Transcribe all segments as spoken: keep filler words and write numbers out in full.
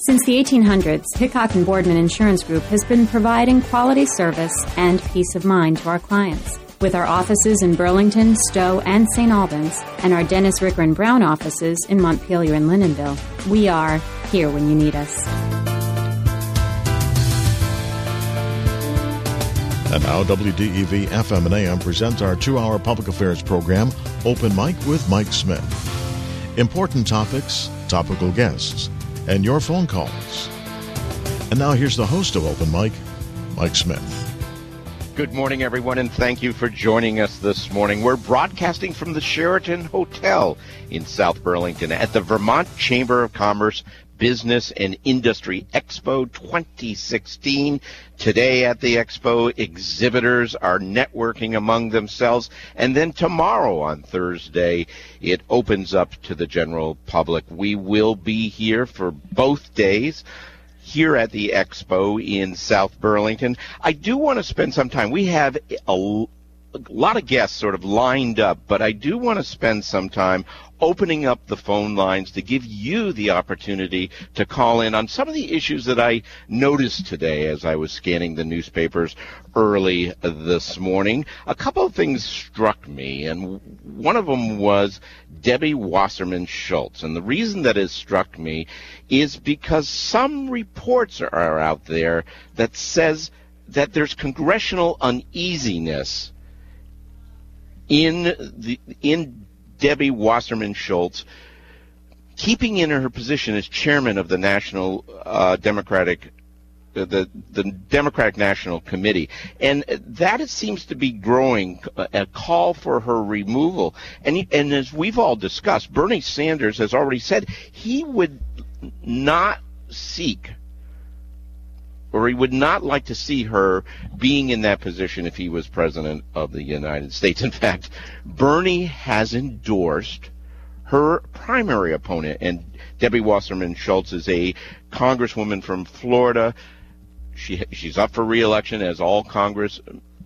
Since the eighteen hundreds, Hickok and Boardman Insurance Group has been providing quality service and peace of mind to our clients. With our offices in Burlington, Stowe, and Saint Albans, and our Dennis Ricker and Brown offices in Montpelier and Lyndonville, we are here when you need us. And now W D E V F M and A M presents our two-hour public affairs program, Open Mic with Mike Smith. Important topics, topical guests, and your phone calls. And now here's the host of Open Mic, Mike Smith. Good morning, everyone, and thank you for joining us this morning. We're broadcasting from the Sheraton Hotel in South Burlington at the Vermont Chamber of Commerce Business and Industry Expo twenty sixteen. Today at the Expo, exhibitors are networking among themselves, and then tomorrow on Thursday, it opens up to the general public. We will be here for both days here at the Expo in South Burlington. I do want to spend some time. We have a, a lot of guests sort of lined up, but I do want to spend some time opening up the phone lines to give you the opportunity to call in on some of the issues that I noticed today as I was scanning the newspapers early this morning. A couple of things struck me, and one of them was Debbie Wasserman Schultz. And the reason that it struck me is because some reports are out there that says that there's congressional uneasiness in the in Debbie Wasserman Schultz keeping in her position as chairman of the National uh, Democratic the the Democratic National Committee, and that it seems to be growing, a call for her removal. And and as we've all discussed, Bernie Sanders has already said he would not seek, or he would not like to see her being in that position if he was president of the United States. In fact, Bernie has endorsed her primary opponent, and Debbie Wasserman Schultz is a congresswoman from Florida. She she's up for re-election, as all Congress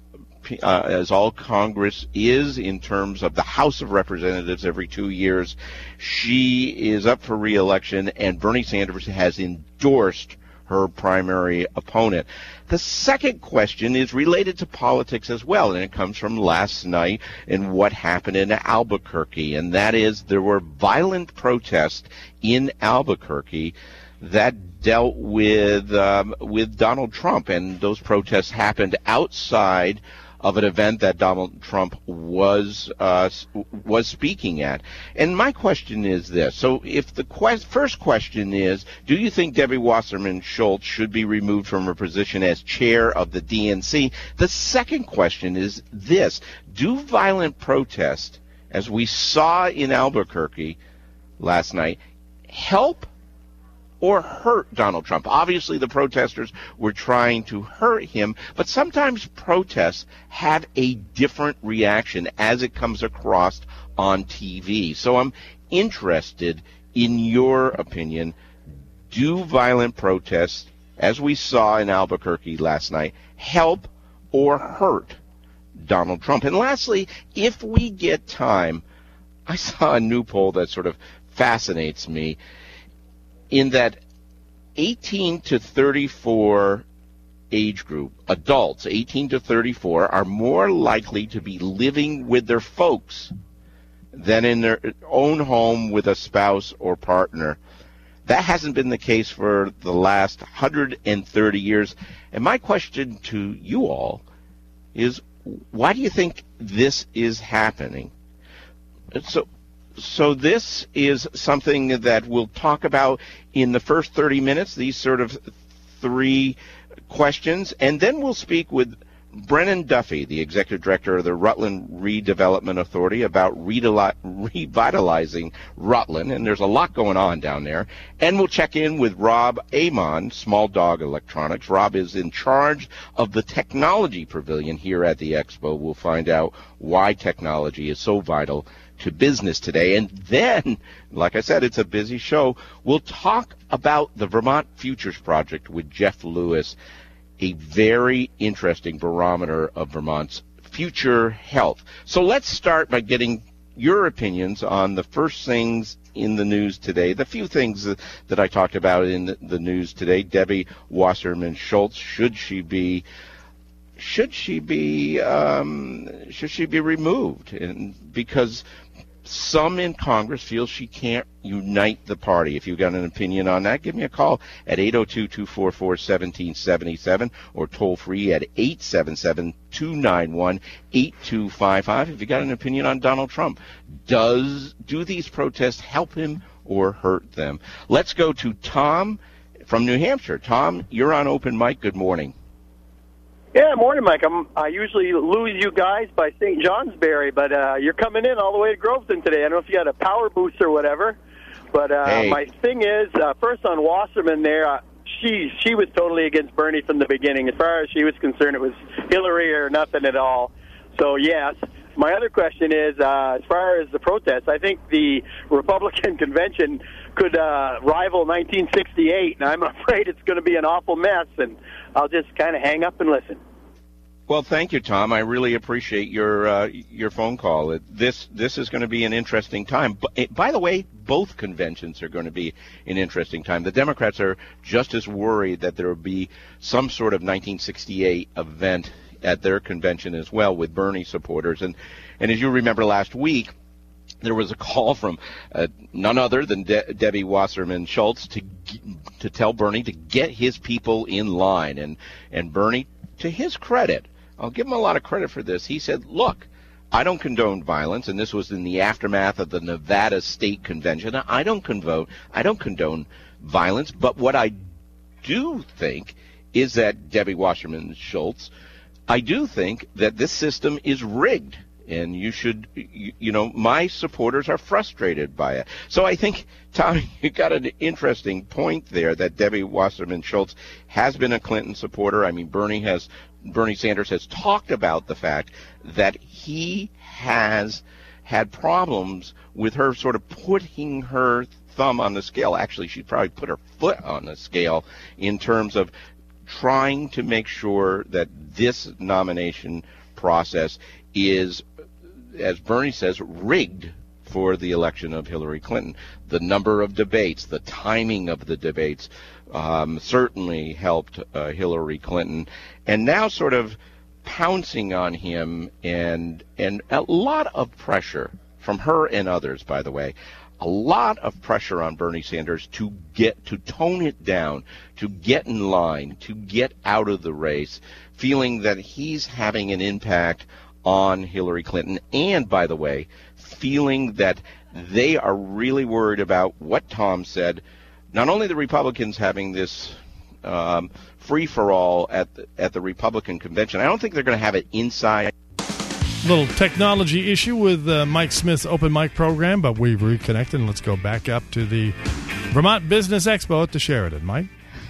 uh, as all Congress is in terms of the House of Representatives every two years. She is up for re-election, and Bernie Sanders has endorsed her primary opponent. The second question is related to politics as well, and it comes from last night and what happened in Albuquerque, and that is there were violent protests in Albuquerque that dealt with um, with Donald Trump, and those protests happened outside of an event that Donald Trump was uh, was speaking at. And my question is this. So if the quest, first question is, do you think Debbie Wasserman Schultz should be removed from her position as chair of the D N C? The second question is this. Do violent protests, as we saw in Albuquerque last night, help or hurt Donald Trump? Obviously, the protesters were trying to hurt him, but sometimes protests have a different reaction as it comes across on T V. So I'm interested in your opinion. Do violent protests, as we saw in Albuquerque last night, help or hurt Donald Trump? And lastly, if we get time, I saw a new poll that sort of fascinates me, in that eighteen to thirty-four age group, adults eighteen to thirty-four, are more likely to be living with their folks than in their own home with a spouse or partner. That hasn't been the case for the last one hundred thirty years. And my question to you all is, why do you think this is happening? So So this is something that we'll talk about in the first thirty minutes, these sort of three questions, and then we'll speak with Brennan Duffy, the Executive Director of the Rutland Redevelopment Authority, about revitalizing Rutland, and there's a lot going on down there. And we'll check in with Rob Amon, Small Dog Electronics. Rob is in charge of the Technology Pavilion here at the Expo. We'll find out why technology is so vital to business today. And then, like I said, it's a busy show. We'll talk about the Vermont Futures Project with Jeff Lewis, a very interesting barometer of Vermont's future health. So let's start by getting your opinions on the first things in the news today. The few things that, that I talked about in the, the news today, Debbie Wasserman Schultz, should she be should she be um, should she be removed? And because some in Congress feel she can't unite the party. If you've got an opinion on that, give me a call at eight oh two, two four four, one seven seven seven or toll free at eight seven seven, two nine one, eight two five five. If you've got an opinion on Donald Trump, does do these protests help him or hurt them? Let's go to Tom from New Hampshire. Tom, you're on Open Mic. Good morning. Yeah, morning, Mike. I'm, I usually lose you guys by Saint Johnsbury, but uh, you're coming in all the way to Groveton today. I don't know if you got a power boost or whatever, but uh, hey. my thing is, uh, first on Wasserman there, uh, she she was totally against Bernie from the beginning. As far as she was concerned, it was Hillary or nothing at all. So, yes. My other question is, uh, as far as the protests, I think the Republican convention could uh, rival nineteen sixty-eight, and I'm afraid it's going to be an awful mess, and I'll just kind of hang up and listen. Well, thank you, Tom. I really appreciate your uh, your phone call. It, this this is going to be an interesting time. But, by the way, both conventions are going to be an interesting time. The Democrats are just as worried that there will be some sort of nineteen sixty-eight event at their convention as well with Bernie supporters. And, and as you remember last week, there was a call from uh, none other than De- Debbie Wasserman Schultz to to tell Bernie to get his people in line. And, and Bernie, to his credit, I'll give him a lot of credit for this, he said, look, I don't condone violence, and this was in the aftermath of the Nevada State Convention. I don't condone, I don't condone violence, but what I do think is that Debbie Wasserman Schultz, I do think that this system is rigged, and you should, you, you know, my supporters are frustrated by it. So I think, Tom, you got an interesting point there that Debbie Wasserman Schultz has been a Clinton supporter. I mean, Bernie has, Bernie Sanders has talked about the fact that he has had problems with her sort of putting her thumb on the scale. Actually, she probably put her foot on the scale in terms of trying to make sure that this nomination process is, as Bernie says, rigged for the election of Hillary Clinton. The number of debates, the timing of the debates um, certainly helped uh, Hillary Clinton. And now sort of pouncing on him and and a lot of pressure from her and others, by the way, a lot of pressure on Bernie Sanders to get to tone it down, to get in line, to get out of the race, feeling that he's having an impact on Hillary Clinton, and, by the way, feeling that they are really worried about what Tom said, not only the Republicans having this um, free-for-all at the, at the Republican convention, I don't think they're going to have it inside. Little technology issue with uh, Mike Smith's Open Mic program, but we've reconnected, and let's go back up to the Vermont Business Expo at the Sheridan. Mike?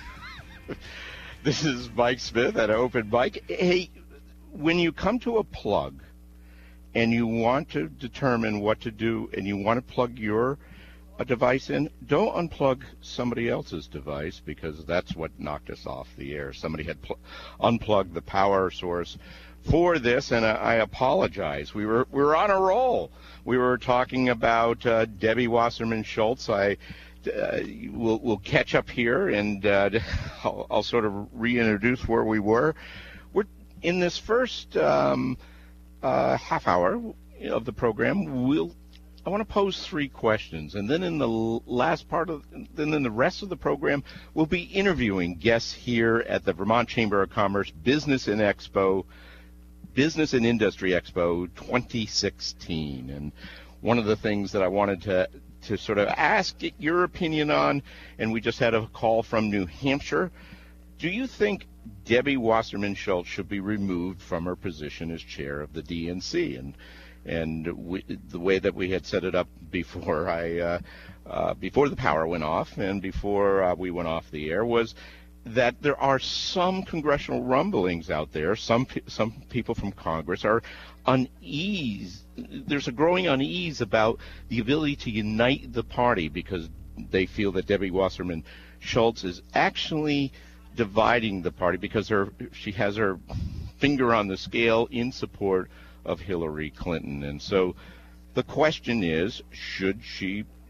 This is Mike Smith at Open Mic. Hey, when you come to a plug and you want to determine what to do and you want to plug your a device in, don't unplug somebody else's device, because that's what knocked us off the air. Somebody had pl- unplugged the power source for this, and I apologize. We were we were on a roll. We were talking about uh, Debbie Wasserman Schultz. I uh, will we'll catch up here, and uh, I'll, I'll sort of reintroduce where we were. We're in this first um, uh, half hour of the program. We'll I want to pose three questions, and then in the last part of, then in the rest of the program, we'll be interviewing guests here at the Vermont Chamber of Commerce Business and Expo. Business and Industry Expo twenty sixteen. And one of the things that I wanted to to sort of ask your opinion on, and we just had a call from New Hampshire, do you think Debbie Wasserman Schultz should be removed from her position as chair of the D N C? And and we, the way that we had set it up before I uh, uh, before the power went off and before uh, we went off the air was that there are some congressional rumblings out there. Some some people from Congress are unease. There's a growing unease about the ability to unite the party because they feel that Debbie Wasserman Schultz is actually dividing the party because her she has her finger on the scale in support of Hillary Clinton. And so the question is, should she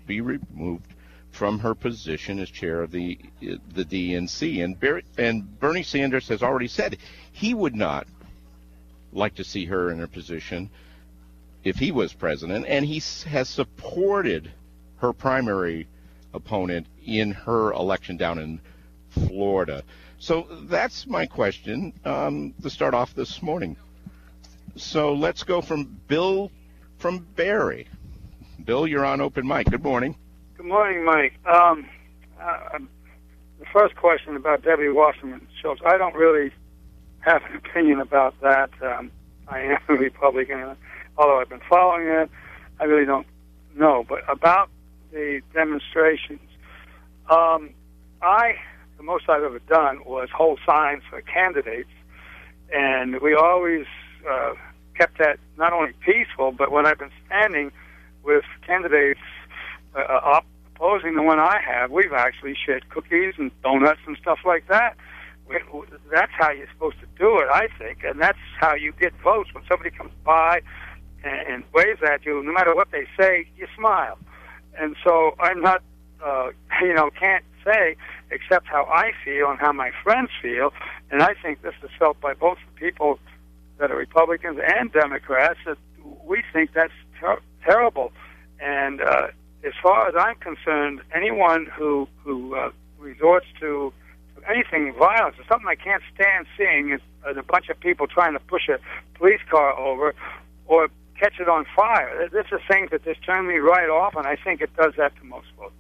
be removed from her position as chair of the the D N C. And, Ber- and Bernie Sanders has already said he would not like to see her in her position if he was president, and he has supported her primary opponent in her election down in Florida. So that's my question um, to start off this morning. So let's go from Bill from Barrie. Bill, you're on Open Mic. Good morning. Good morning, Mike. Um, uh, the first question about Debbie Wasserman Schultz, I don't really have an opinion about that. Um, I am a Republican, although I've been following it. I really don't know. But about the demonstrations, um, I, the most I've ever done was hold signs for candidates, and we always uh, kept that not only peaceful, but when I've been standing with candidates uh, opposing the one I have, we've actually shared cookies and donuts and stuff like that. We, that's how you're supposed to do it, I think, and that's how you get votes. When somebody comes by and, and waves at you, no matter what they say, you smile. And so I'm not, uh, you know, can't say except how I feel and how my friends feel, and I think this is felt by both the people that are Republicans and Democrats, that we think that's ter- terrible. And uh, as far as I'm concerned, anyone who who uh, resorts to anything violence is something I can't stand seeing is, is a bunch of people trying to push a police car over or catch it on fire. This is things that just turn me right off, and I think it does that to most folks.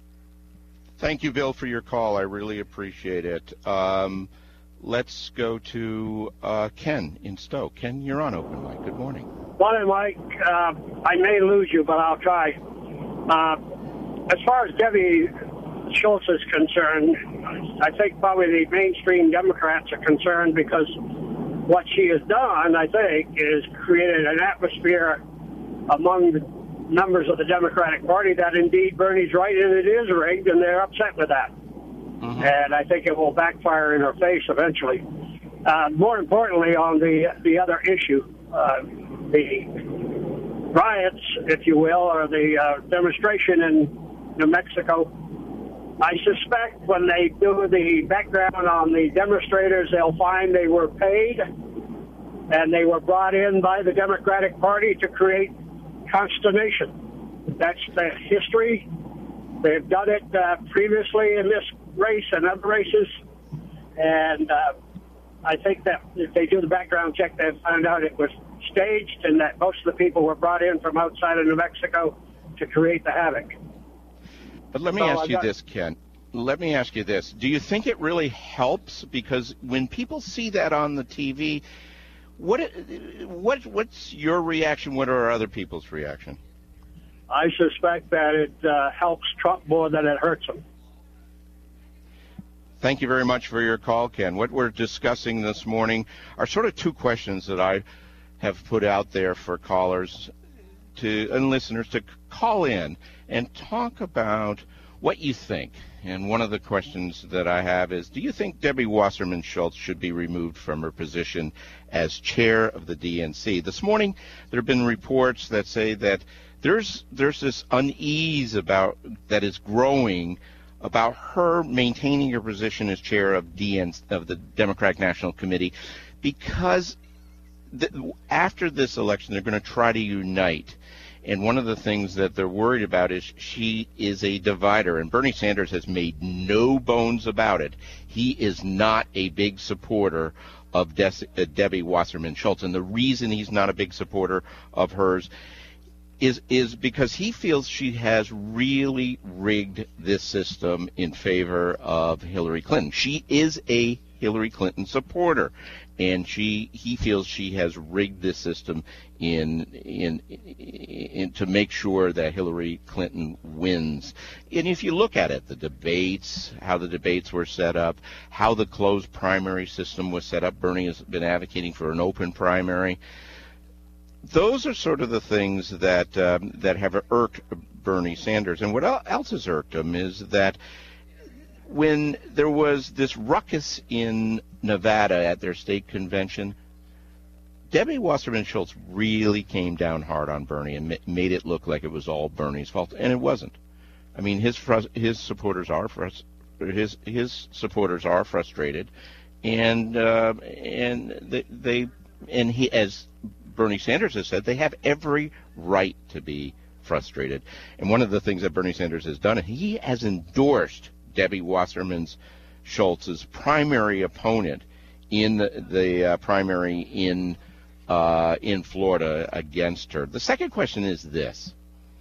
Thank you, Bill, for your call. I really appreciate it. Um, let's go to uh, Ken in Stowe. Ken, you're on Open Mic. Good morning. Morning, Mike. Uh, I may lose you, but I'll try. Uh, as far as Debbie Schultz is concerned, I think probably the mainstream Democrats are concerned because what she has done, I think, is created an atmosphere among the members of the Democratic Party that indeed Bernie's right and it is rigged, and they're upset with that. Mm-hmm. And I think it will backfire in her face eventually. Uh, more importantly, on the the other issue, uh, the riots, if you will, or the uh, demonstration in New Mexico, I suspect when they do the background on the demonstrators, they'll find they were paid and they were brought in by the Democratic Party to create consternation. That's the history. They've done it uh, previously in this race and other races, and uh, I think that if they do the background check, they'll find out it was staged and that most of the people were brought in from outside of New Mexico to create the havoc. But let me so ask I you got, this, Ken. Let me ask you this. Do you think it really helps? Because when people see that on the T V, what what what's your reaction? What are other people's reaction? I suspect that it uh, helps Trump more than it hurts him. Thank you very much for your call, Ken. What we're discussing this morning are sort of two questions that I have put out there for callers to and listeners to call in and talk about what you think. And one of the questions that I have is, do you think Debbie Wasserman Schultz should be removed from her position as chair of the D N C? This morning, there have been reports that say that there's there's this unease about that is growing about her maintaining her position as chair of D N of the Democratic National Committee, because the, after this election, they're going to try to unite. And one of the things that they're worried about is she is a divider. And Bernie Sanders has made no bones about it. He is not a big supporter of Des- uh, Debbie Wasserman Schultz. And the reason he's not a big supporter of hers is is because he feels she has really rigged this system in favor of Hillary Clinton. She is a Hillary Clinton supporter, and she he feels she has rigged this system in, in in to make sure that Hillary Clinton wins. And if you look at it, the debates, how the debates were set up, how the closed primary system was set up, Bernie has been advocating for an open primary. Those are sort of the things that um, that have irked Bernie Sanders. And what else has irked him is that when there was this ruckus in Nevada at their state convention, Debbie Wasserman Schultz really came down hard on Bernie and ma- made it look like it was all Bernie's fault, and it wasn't. I mean, his frus- his supporters are frus- his his supporters are frustrated, and uh, and they, they and he, as Bernie Sanders has said, they have every right to be frustrated. And one of the things that Bernie Sanders has done, he has endorsed Debbie Wasserman Schultz's primary opponent in the, the uh, primary in uh, in Florida against her. The second question is this.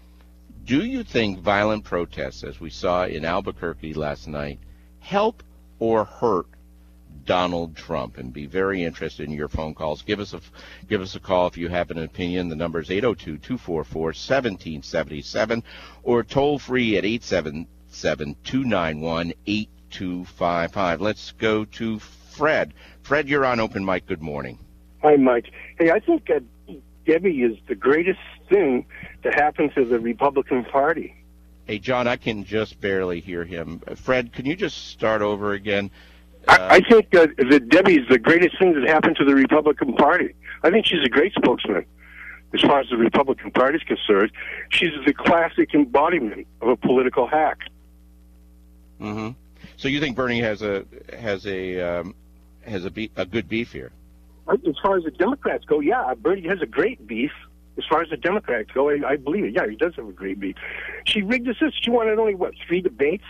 Do you think violent protests, as we saw in Albuquerque last night, help or hurt Donald Trump? And be very interested in your phone calls. Give us a give us a call if you have an opinion. The number is eight oh two, two four four, one seven seven seven or toll free at eight seven seven, two nine one, eight two five five. Let's go to Fred. Fred, you're on Open Mic. Good morning. Hi, Mike. Hey, I think uh, Debbie is the greatest thing to happen to the Republican Party. Hey, John, I can just barely hear him. Fred, can you just start over again? Uh, I, I think uh, that Debbie is the greatest thing that happened to the Republican Party. I think she's a great spokesman as far as the Republican Party is concerned. She's the classic embodiment of a political hack. Mm-hmm. So you think Bernie has a has a um, has a, be- a good beef here? As far as the Democrats go, yeah, Bernie has a great beef. As far as the Democrats go, I, I believe it. Yeah, he does have a great beef. She rigged this. She wanted only what three debates.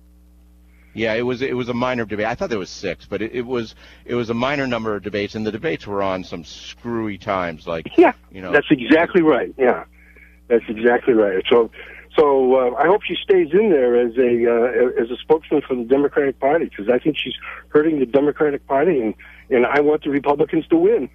Yeah, it was it was a minor debate. I thought there was six, but it, it was it was a minor number of debates, and the debates were on some screwy times, like yeah, you know. That's exactly right. Yeah, that's exactly right. So, so uh, I hope she stays in there as a uh, as a spokesman for the Democratic Party, because I think she's hurting the Democratic Party, and, and I want the Republicans to win.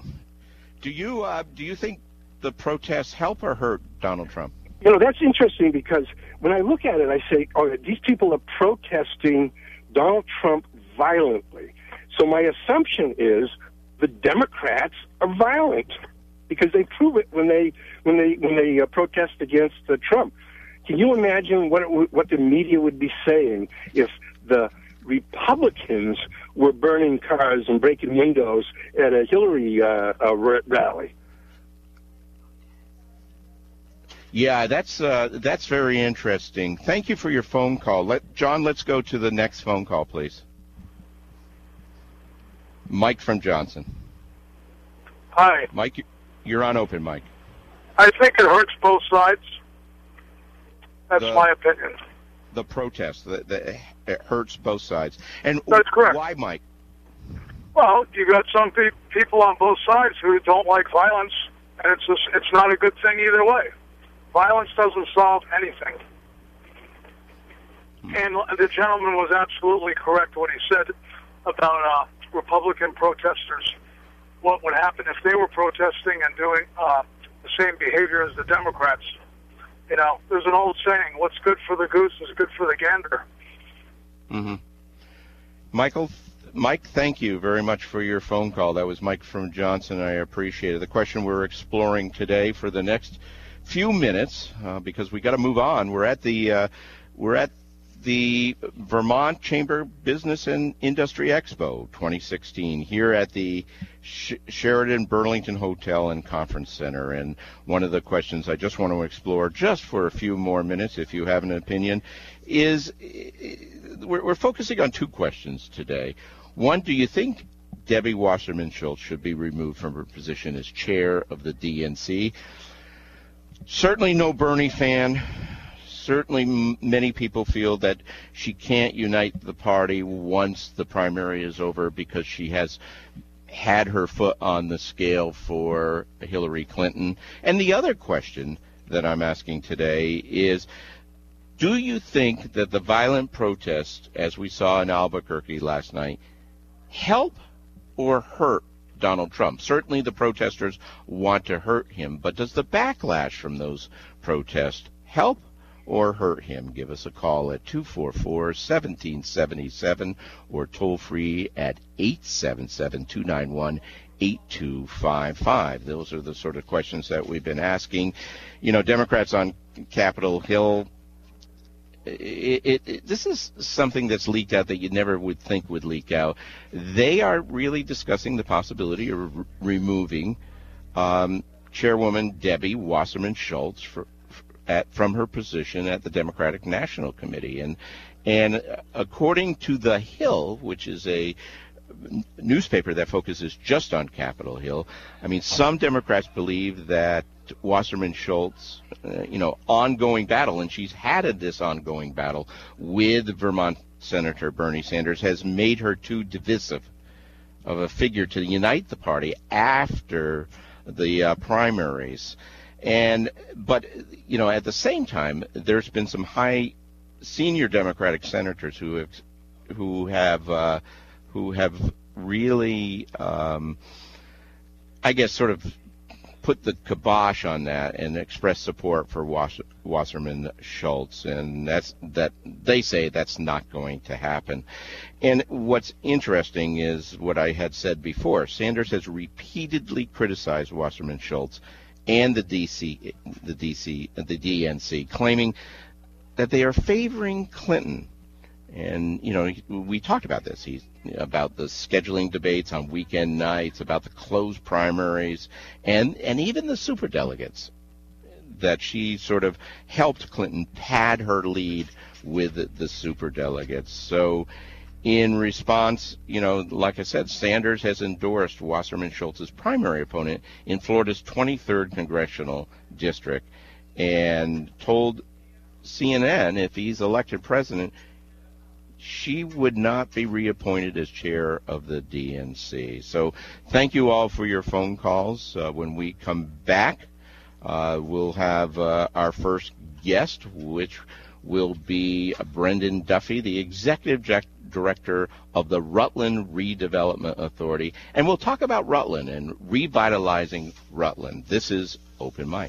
Do you uh, do you think the protests help or hurt Donald Trump? You know, that's interesting, because when I look at it, I say, oh, these people are protesting Donald Trump violently. So my assumption is the Democrats are violent, because they prove it when they when they when they uh, protest against uh, Trump. Can you imagine what it w- what the media would be saying if the Republicans were burning cars and breaking windows at a Hillary uh, uh, rally? Yeah, that's uh, that's very interesting. Thank you for your phone call. Let John, let's go to the next phone call, please. Mike from Johnson. Hi. Mike, you're on Open Mic. I think it hurts both sides. That's the, my opinion. The protest, the, the, it hurts both sides. And That's correct. Why, Mike? Well, you got some pe- people on both sides who don't like violence, and it's just, it's not a good thing either way. Violence doesn't solve anything. And the gentleman was absolutely correct what he said about uh, Republican protesters. What would happen if they were protesting and doing uh, the same behavior as the Democrats? You know, there's an old saying, what's good for the goose is good for the gander. Mm-hmm. Michael, Mike, thank you very much for your phone call. That was Mike from Johnson. I appreciate it. The question we're exploring today for the next few minutes, uh, because we got to move on. We're at the uh, we're at the Vermont Chamber Business and Industry Expo twenty sixteen here at the Sh- Sheraton Burlington Hotel and Conference Center. And one of the questions I just want to explore just for a few more minutes, if you have an opinion, is we're, we're focusing on two questions today. One, do you think Debbie Wasserman Schultz should be removed from her position as chair of the D N C? Certainly no Bernie fan. Certainly m- many people feel that she can't unite the party once the primary is over because she has had her foot on the scale for Hillary Clinton. And the other question that I'm asking today is, do you think that the violent protests, as we saw in Albuquerque last night, help or hurt Donald Trump? Certainly the protesters want to hurt him, but does the backlash from those protests help or hurt him? Give us a call at two four four, one seven seven seven or toll free at eight seven seven, two nine one, eight two five five. Those are the sort of questions that we've been asking. You know, Democrats on Capitol Hill, It, it, it, this is something that's leaked out that you never would think would leak out. They are really discussing the possibility of re- removing um, Chairwoman Debbie Wasserman Schultz for, at, from her position at the Democratic National Committee. And, and according to The Hill, which is a newspaper that focuses just on Capitol Hill, I mean, some Democrats believe that Wasserman Schultz, uh, you know, ongoing battle, and she's had this ongoing battle with Vermont Senator Bernie Sanders, has made her too divisive of a figure to unite the party after the uh, primaries. And but you know, at the same time, there's been some high senior Democratic senators who have who have uh, who have really, um, I guess, sort of put the kibosh on that and express support for Was- Wasserman Schultz, and that's that they say that's not going to happen. And what's interesting is what I had said before. Sanders has repeatedly criticized Wasserman Schultz and the D C, the D C, the D N C, claiming that they are favoring Clinton. And, you know, we talked about this. He's about the scheduling debates on weekend nights, about the closed primaries, and, and even the superdelegates, that she sort of helped Clinton pad her lead with the, the superdelegates. So in response, you know, like I said, Sanders has endorsed Wasserman Schultz's primary opponent in Florida's twenty-third congressional district and told C N N if he's elected president, she would not be reappointed as chair of the D N C. So thank you all for your phone calls. Uh, when we come back, uh, we'll have uh, our first guest, which will be Brendan Duffy, the executive jack- director of the Rutland Redevelopment Authority. And we'll talk about Rutland and revitalizing Rutland. This is Open Mic.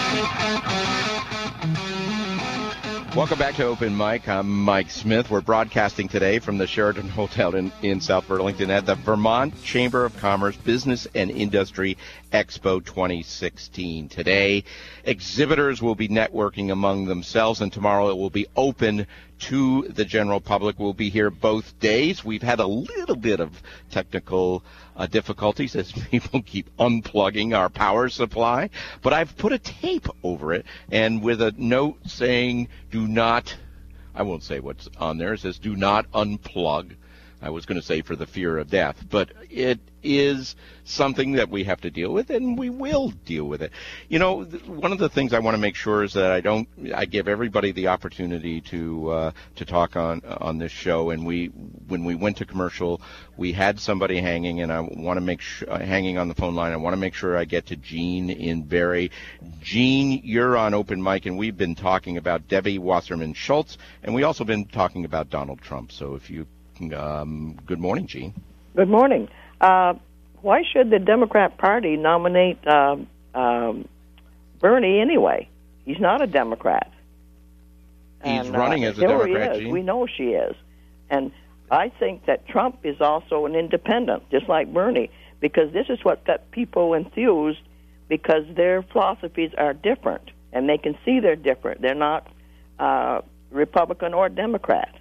Welcome back to Open Mic. I'm Mike Smith. We're broadcasting today from the Sheraton Hotel in, in South Burlington at the Vermont Chamber of Commerce Business and Industry Expo twenty sixteen. Today, exhibitors will be networking among themselves, and tomorrow it will be open to the general public. We'll be here both days. We've had a little bit of technical uh, difficulties as people keep unplugging our power supply, but I've put a tape over it, and with a note saying, do not, I won't say what's on there, it says, do not unplug. I was going to say for the fear of death, but it is something that we have to deal with, and we will deal with it. You know, th- one of the things I want to make sure is that I don't, I give everybody the opportunity to uh, to talk on on this show. And we, when we went to commercial, we had somebody hanging, and I want to make sure uh, hanging on the phone line. I want to make sure I get to Gene in Barrie. Gene, you're on Open Mic, and we've been talking about Debbie Wasserman Schultz, and we also been talking about Donald Trump. So if you Um, good morning, Gene. Good morning. Uh, why should the Democrat Party nominate uh, um, Bernie anyway? He's not a Democrat. He's and, running uh, as a Hillary Democrat, is. Gene. We know she is. And I think that Trump is also an independent, just like Bernie, because this is what got people enthused, because their philosophies are different, and they can see they're different. They're not uh, Republican or Democrat.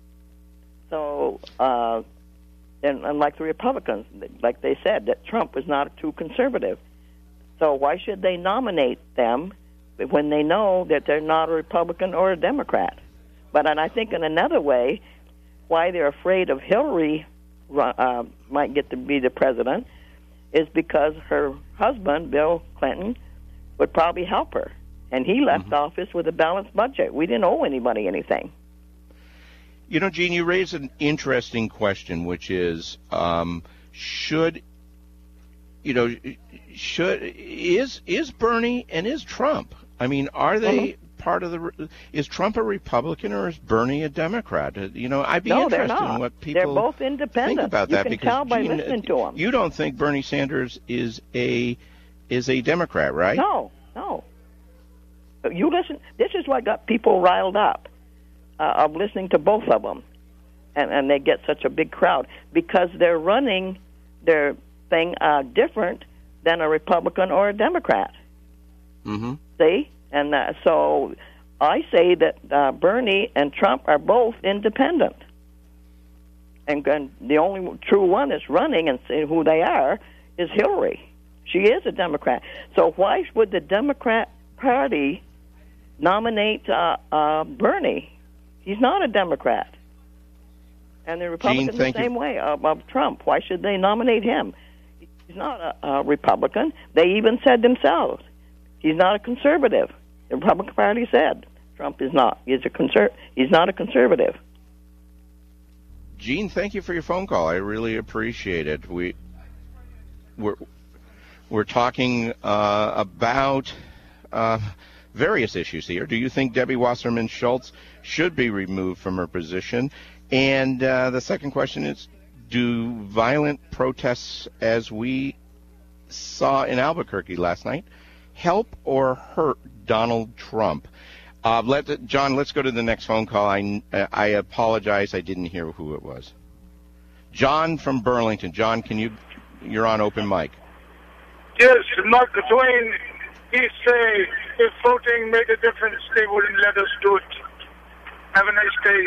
So, uh, and unlike the Republicans, like they said, that Trump was not too conservative. So why should they nominate them when they know that they're not a Republican or a Democrat? But and I think in another way, why they're afraid of Hillary uh, might get to be the president is because her husband, Bill Clinton, would probably help her. And he left mm-hmm. office with a balanced budget. We didn't owe anybody anything. You know, Gene, you raise an interesting question, which is, um, should, you know, should, is, is Bernie and is Trump? I mean, are they mm-hmm. part of the, is Trump a Republican or is Bernie a Democrat? You know, I'd be no, interested they're not. in what people they're both independent. think about you that. can because, tell by Gene, listening to them. You don't think Bernie Sanders is a, is a Democrat, right? No, no. You listen, this is what got people riled up. Uh, of listening to both of them, and, and they get such a big crowd because they're running their thing uh, different than a Republican or a Democrat. Mm-hmm. See? And uh, so I say that uh, Bernie and Trump are both independent. And, and the only true one that's running and say who they are is Hillary. She is a Democrat. So why would the Democrat Party nominate uh, uh, Bernie. He's not a Democrat. And the Republicans Gene, the same you. way of, of Trump. Why should they nominate him? He's not a, a Republican. They even said themselves, he's not a conservative. The Republican Party said Trump is not. He's a conser- He's not a conservative. Gene, thank you for your phone call. I really appreciate it. We we're we're talking uh, about uh, various issues here. Do you think Debbie Wasserman Schultz should be removed from her position? And uh, the second question is, do violent protests, as we saw in Albuquerque last night, help or hurt Donald Trump? Uh, let John, let's go to the next phone call. I, I apologize, I didn't hear who it was. John from Burlington. John, can you? You're on open mic. Yes, Mark Twain. He say if voting made a difference, they wouldn't let us do it. Have a nice day.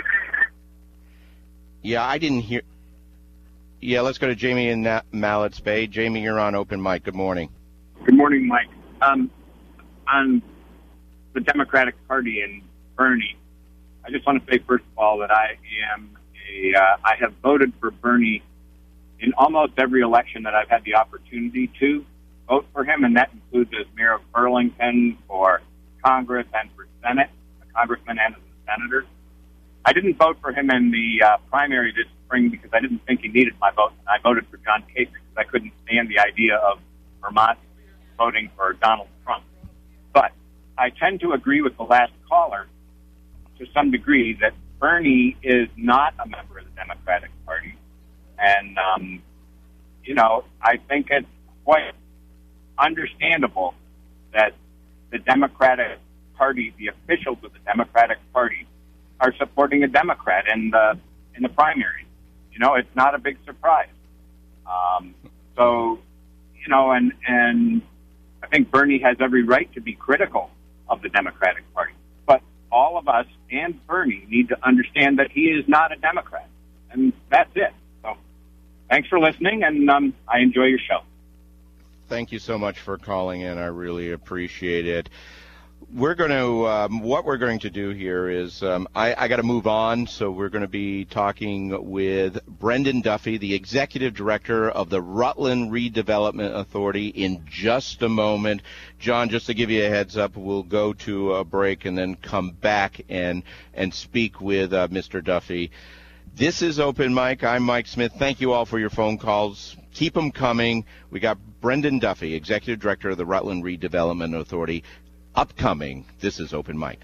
Yeah, I didn't hear. Yeah, let's go to Jamie in Na- Mallett's Bay. Jamie, you're on open mic. Good morning. Good morning, Mike. Um, on the Democratic Party and Bernie, I just want to say first of all that I am a uh, I have voted for Bernie in almost every election that I've had the opportunity to vote for him, and that includes as mayor of Burlington, for Congress, and for Senate, a congressman and as a senator. I didn't vote for him in the uh, primary this spring because I didn't think he needed my vote, and I voted for John Kasich because I couldn't stand the idea of Vermont voting for Donald Trump. But I tend to agree with the last caller to some degree that Bernie is not a member of the Democratic Party. And, um, you know, I think it's quite understandable that the Democratic Party, the officials of the Democratic Party, are supporting a Democrat in the in the primary. You know, it's not a big surprise. Um, so, you know, and and I think Bernie has every right to be critical of the Democratic Party. But all of us and Bernie need to understand that he is not a Democrat, and that's it. So, thanks for listening, and um, I enjoy your show. Thank you so much for calling in. I really appreciate it. We're going to, um, what we're going to do here is, um, I, I got to move on, so we're going to be talking with Brendan Duffy, the Executive Director of the Rutland Redevelopment Authority, in just a moment. John, just to give you a heads up, we'll go to a break and then come back and, and speak with uh, Mister Duffy. This is Open Mic. I'm Mike Smith. Thank you all for your phone calls. Keep them coming. We got Brendan Duffy, Executive Director of the Rutland Redevelopment Authority. Upcoming, this is Open Mic.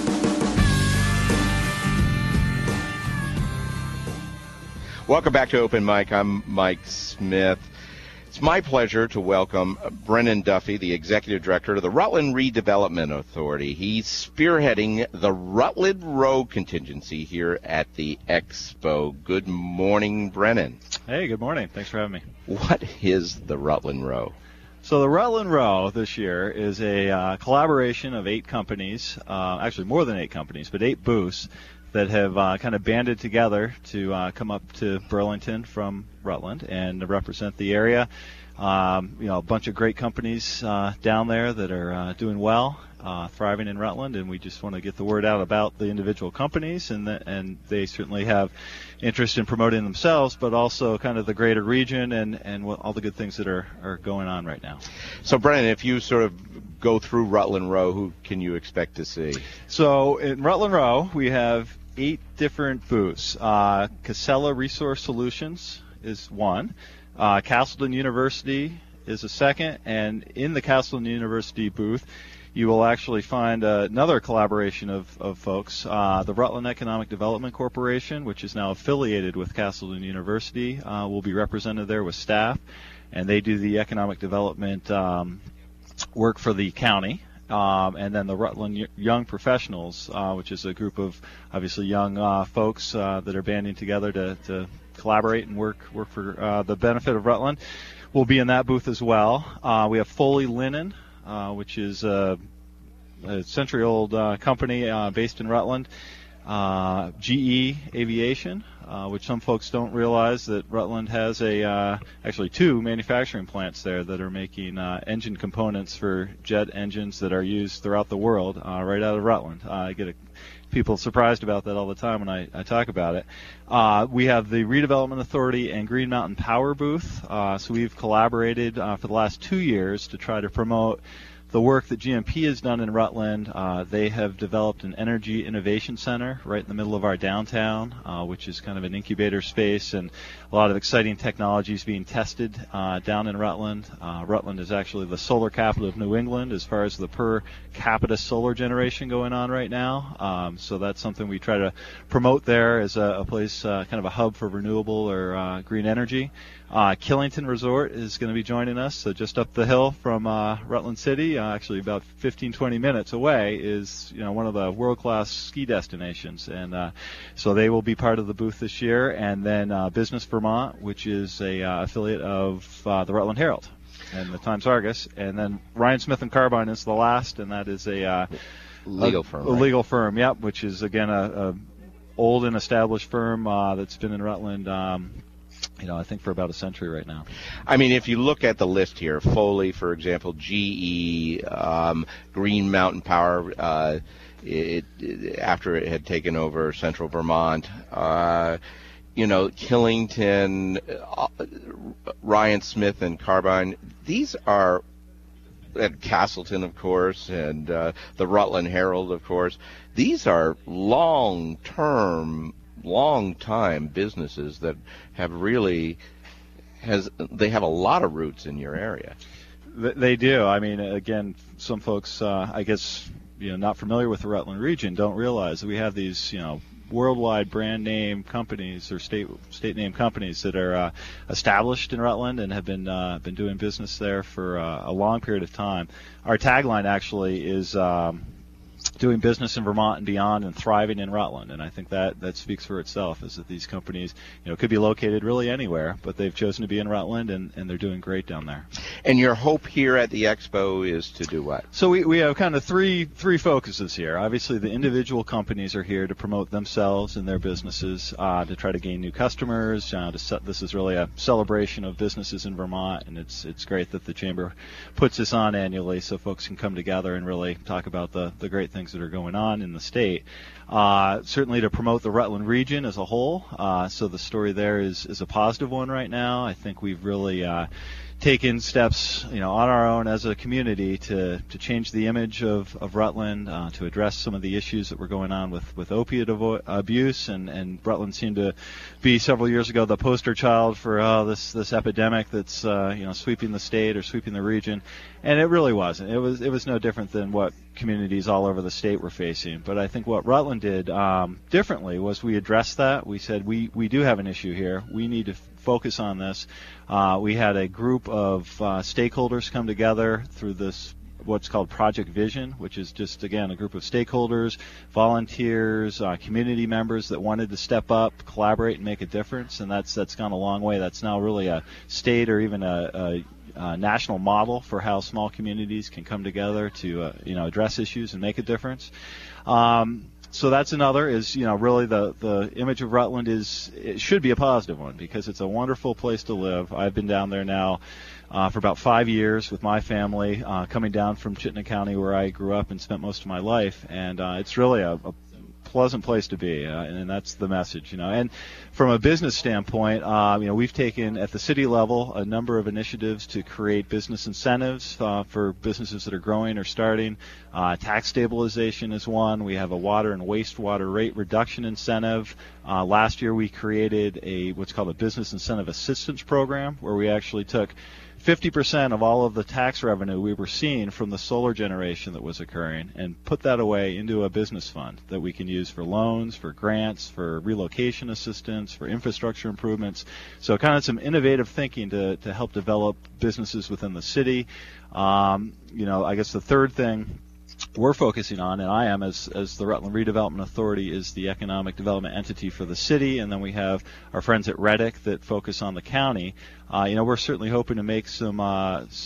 Welcome back to Open Mic. I'm Mike Smith. It's my pleasure to welcome Brendan Duffy, the Executive Director of the Rutland Redevelopment Authority. He's spearheading the Rutland Row contingency here at the Expo. Good morning, Brennan. Hey, good morning. Thanks for having me. What is the Rutland Row? So the Rutland Row this year is a uh, collaboration of eight companies, uh, actually more than eight companies, but eight booths that have uh, kind of banded together to uh, come up to Burlington from Rutland and represent the area. Um, you know, a bunch of great companies uh, down there that are uh, doing well, uh, thriving in Rutland, and we just want to get the word out about the individual companies, and the, and they certainly have interest in promoting themselves, but also kind of the greater region and, and what, all the good things that are, are going on right now. So, Brennan, if you sort of go through Rutland Row, who can you expect to see? So in Rutland Row, we have eight different booths. Uh, Casella Resource Solutions is one. Uh, Castleton University is a second, and in the Castleton University booth, you will actually find uh, another collaboration of, of folks. Uh, the Rutland Economic Development Corporation, which is now affiliated with Castleton University, uh, will be represented there with staff, and they do the economic development um, work for the county. Um, and then the Rutland Young Professionals, uh, which is a group of obviously young uh, folks uh, that are banding together to, to collaborate and work work for uh, the benefit of Rutland, will be in that booth as well. Uh, we have Foley Linen, uh, which is a, a century-old uh, company uh, based in Rutland. uh, G E Aviation, uh, which some folks don't realize that Rutland has a uh, actually two manufacturing plants there that are making uh, engine components for jet engines that are used throughout the world, uh, right out of Rutland. Uh, I get a, people surprised about that all the time when I, I talk about it. Uh, we have the Redevelopment Authority and Green Mountain Power booth. Uh, so we've collaborated uh, for the last two years to try to promote the work that G M P has done in Rutland. Uh, they have developed an energy innovation center right in the middle of our downtown, uh, which is kind of an incubator space, and a lot of exciting technologies being tested uh, down in Rutland. Uh, Rutland is actually the solar capital of New England as far as the per capita solar generation going on right now. Um, so that's something we try to promote there as a, a place, uh, kind of a hub for renewable or uh, green energy. Uh, Killington Resort is going to be joining us, so just up the hill from uh, Rutland City, uh, actually about fifteen, twenty minutes away, is you know one of the world-class ski destinations, and uh, so they will be part of the booth this year. And then uh, Business Vermont, which is a uh, affiliate of uh, the Rutland Herald and the Times-Argus, and then Ryan Smith and Carbine is the last, and that is a uh, legal a, firm, a right? legal firm, yep, which is again a, a old and established firm uh, that's been in Rutland. Um, You know, I think for about a century right now. I mean, if you look at the list here, Foley, for example, G E, um, Green Mountain Power, uh, it, it, after it had taken over Central Vermont, uh, you know, Killington, uh, Ryan Smith and Carbine, these are, and Castleton, of course, and uh, the Rutland Herald, of course, these are long-term long-time businesses that have really has they have a lot of roots in your area. They do. I mean, again, some folks, uh, I guess, you know, not familiar with the Rutland region, don't realize that we have these, you know, worldwide brand name companies or state state name companies that are uh, established in Rutland and have been uh, been doing business there for uh, a long period of time. Our tagline actually is. Um, doing business in Vermont and beyond and thriving in Rutland. And I think that, that speaks for itself, is that these companies, you know, could be located really anywhere, but they've chosen to be in Rutland, and, and they're doing great down there. And your hope here at the Expo is to do what? So we, we have kind of three three focuses here. Obviously, the individual companies are here to promote themselves and their businesses, uh, to try to gain new customers. Uh, to set, this is really a celebration of businesses in Vermont, and it's it's great that the Chamber puts this on annually so folks can come together and really talk about the, the great things that are going on in the state. Uh, certainly to promote the Rutland region as a whole. Uh, so the story there is, is a positive one right now. I think we've really uh, taken steps, you know, on our own as a community to, to change the image of, of Rutland, uh, to address some of the issues that were going on with, with opiate avo- abuse, and, and Rutland seemed to be several years ago the poster child for uh, this this epidemic that's uh, you know sweeping the state or sweeping the region, and it really wasn't. It was it was no different than what communities all over the state were facing. But I think what Rutland did um, differently was we addressed that. We said we we do have an issue here. We need to f- focus on this. Uh, we had a group of uh, stakeholders come together through this what's called Project Vision, which is just, again, a group of stakeholders, volunteers, uh, community members that wanted to step up, collaborate, and make a difference, and that's that's gone a long way. That's now really a state or even a, a Uh, national model for how small communities can come together to, uh, you know, address issues and make a difference. Um, so that's another is, you know, really the, the image of Rutland is, it should be a positive one because it's a wonderful place to live. I've been down there now uh, for about five years with my family, uh, coming down from Chittenden County where I grew up and spent most of my life, and uh, it's really a, a pleasant place to be, uh, and, and that's the message, you know. And from a business standpoint, uh, you know, we've taken at the city level a number of initiatives to create business incentives uh, for businesses that are growing or starting. Uh, tax stabilization is one. We have a water and wastewater rate reduction incentive. Uh, last year, we created a what's called a business incentive assistance program, where we actually took fifty percent of all of the tax revenue we were seeing from the solar generation that was occurring and put that away into a business fund that we can use for loans, for grants, for relocation assistance, for infrastructure improvements. So kind of some innovative thinking to, to help develop businesses within the city. Um, you know, I guess the third thing we're focusing on, and I am as as the Rutland Redevelopment Authority, is the economic development entity for the city, and then we have our friends at Reddick that focus on the county. Uh, you know, we're certainly hoping to make some uh, some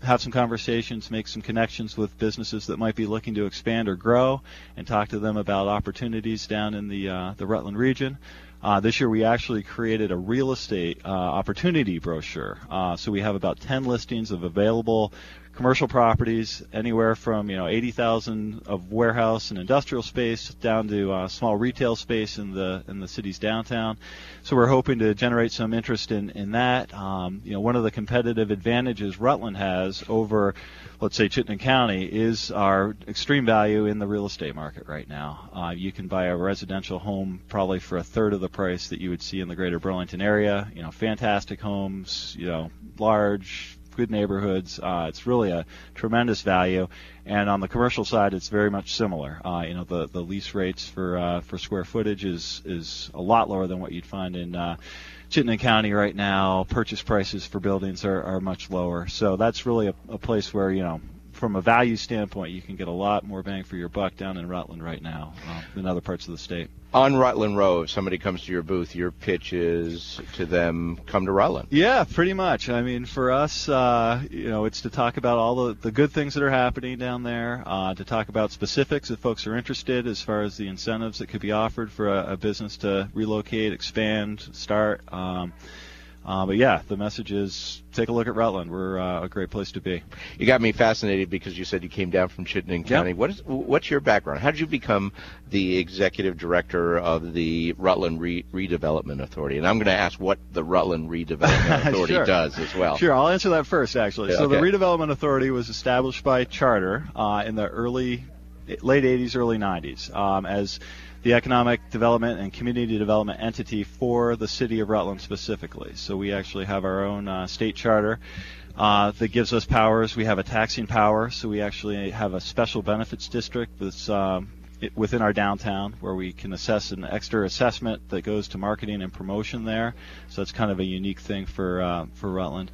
have some conversations, make some connections with businesses that might be looking to expand or grow, and talk to them about opportunities down in the uh, the Rutland region. Uh, this year we actually created a real estate uh, opportunity brochure. Uh, so we have about ten listings of available commercial properties, anywhere from you know eighty thousand of warehouse and industrial space down to uh, small retail space in the in the city's downtown. So we're hoping to generate some interest in in that. Um, you know, one of the competitive advantages Rutland has over, let's say, Chittenden County is our extreme value in the real estate market right now. Uh, you can buy a residential home probably for a third of the price that you would see in the greater Burlington area. You know, fantastic homes, you know, large, good neighborhoods. Uh, it's really a tremendous value. And on the commercial side, it's very much similar. Uh, you know, the, the lease rates for uh, for square footage is is a lot lower than what you'd find in uh, Chittenden County right now. Purchase prices for buildings are, are much lower. So that's really a, a place where, you know, from a value standpoint, you can get a lot more bang for your buck down in Rutland right now uh, than other parts of the state. On Rutland Row, if somebody comes to your booth, your pitch is to them, come to Rutland. Yeah, pretty much. I mean, for us, uh, you know, it's to talk about all the, the good things that are happening down there, uh, to talk about specifics if folks are interested as far as the incentives that could be offered for a, a business to relocate, expand, start. Um, Uh, but yeah, the message is take a look at Rutland. We're uh, a great place to be. You got me fascinated because you said you came down from Chittenden County. Yep. What is what's your background? How did you become the executive director of the Rutland Re- Redevelopment Authority? And I'm going to ask what the Rutland Redevelopment Authority sure. does as well. Sure, I'll answer that first, actually. Yeah, so okay. the Redevelopment Authority was established by charter uh, in the early, late eighties, early nineties um, as the economic development and community development entity for the city of Rutland specifically. So we actually have our own uh, state charter uh, that gives us powers. We have a taxing power, so we actually have a special benefits district that's um, it, within our downtown where we can assess an extra assessment that goes to marketing and promotion there. So that's kind of a unique thing for uh, for Rutland.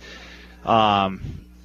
Um,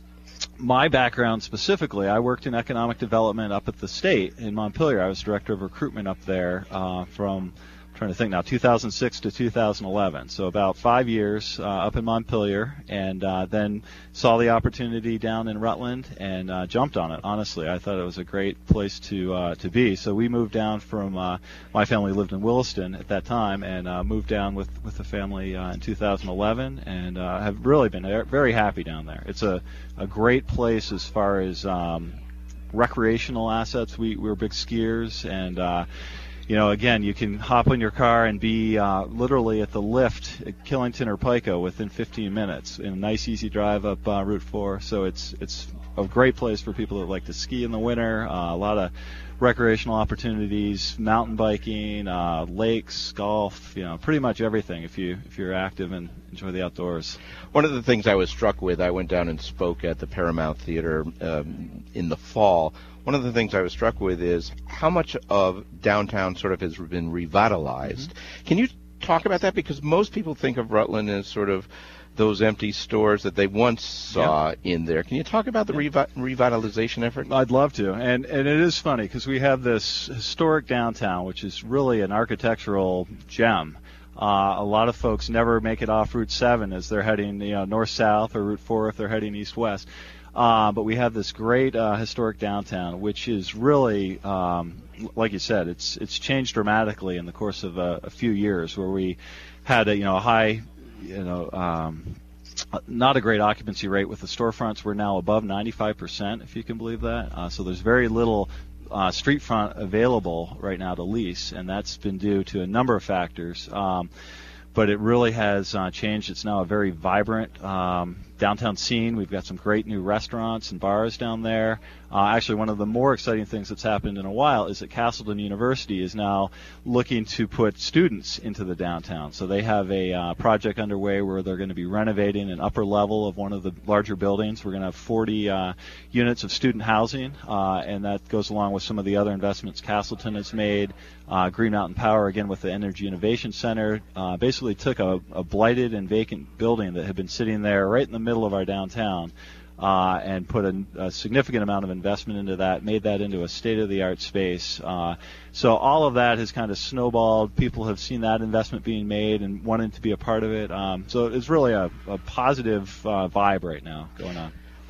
My background specifically, I worked in economic development up at the state in Montpelier. I was director of recruitment up there uh, from, I'm trying to think now, two thousand six to two thousand eleven. So about five years uh, up in Montpelier, and uh, then saw the opportunity down in Rutland and uh, jumped on it. Honestly, I thought it was a great place to uh, to be. So we moved down from, uh, my family lived in Williston at that time, and uh, moved down with, with the family uh, in two thousand eleven, and uh, have really been very happy down there. It's a, a great place as far as um, recreational assets. We, we're big skiers, and uh, you know, again, you can hop in your car and be uh, literally at the lift at Killington or Pico within fifteen minutes in a nice, easy drive up uh, Route four. So it's it's a great place for people that like to ski in the winter. Uh, a lot of recreational opportunities, mountain biking, uh, lakes, golf. You know, pretty much everything if you if you're active and enjoy the outdoors. One of the things I was struck with, I went down and spoke at the Paramount Theater um, in the fall. One of the things I was struck with is how much of downtown sort of has been revitalized. Mm-hmm. Can you talk about that? Because most people think of Rutland as sort of those empty stores that they once saw yep. in there. Can you talk about the yep. revi- revitalization effort? I'd love to. And and it is funny because we have this historic downtown, which is really an architectural gem. Uh, a lot of folks never make it off Route seven as they're heading, you know, north-south, or Route four if they're heading east-west. Uh, but we have this great uh, historic downtown, which is really, um, like you said, it's it's changed dramatically in the course of a, a few years, where we had a you know a high, you know, um, not a great occupancy rate with the storefronts. We're now above ninety-five percent, if you can believe that. Uh, so there's very little uh, street front available right now to lease, and that's been due to a number of factors. Um, but it really has uh, changed. It's now a very vibrant um, downtown scene. We've got some great new restaurants and bars down there. Uh, actually, one of the more exciting things that's happened in a while is that Castleton University is now looking to put students into the downtown. So they have a uh, project underway where they're going to be renovating an upper level of one of the larger buildings. We're going to have forty uh, units of student housing, uh, and that goes along with some of the other investments Castleton has made. Uh, Green Mountain Power, again, with the Energy Innovation Center, uh, basically took a, a blighted and vacant building that had been sitting there right in the middle of our downtown, Uh, and put a, a significant amount of investment into that, made that into a state-of-the-art space. Uh, so all of that has kind of snowballed. People have seen that investment being made and wanted to be a part of it. Um, so it's really a, a positive uh, vibe right now going on.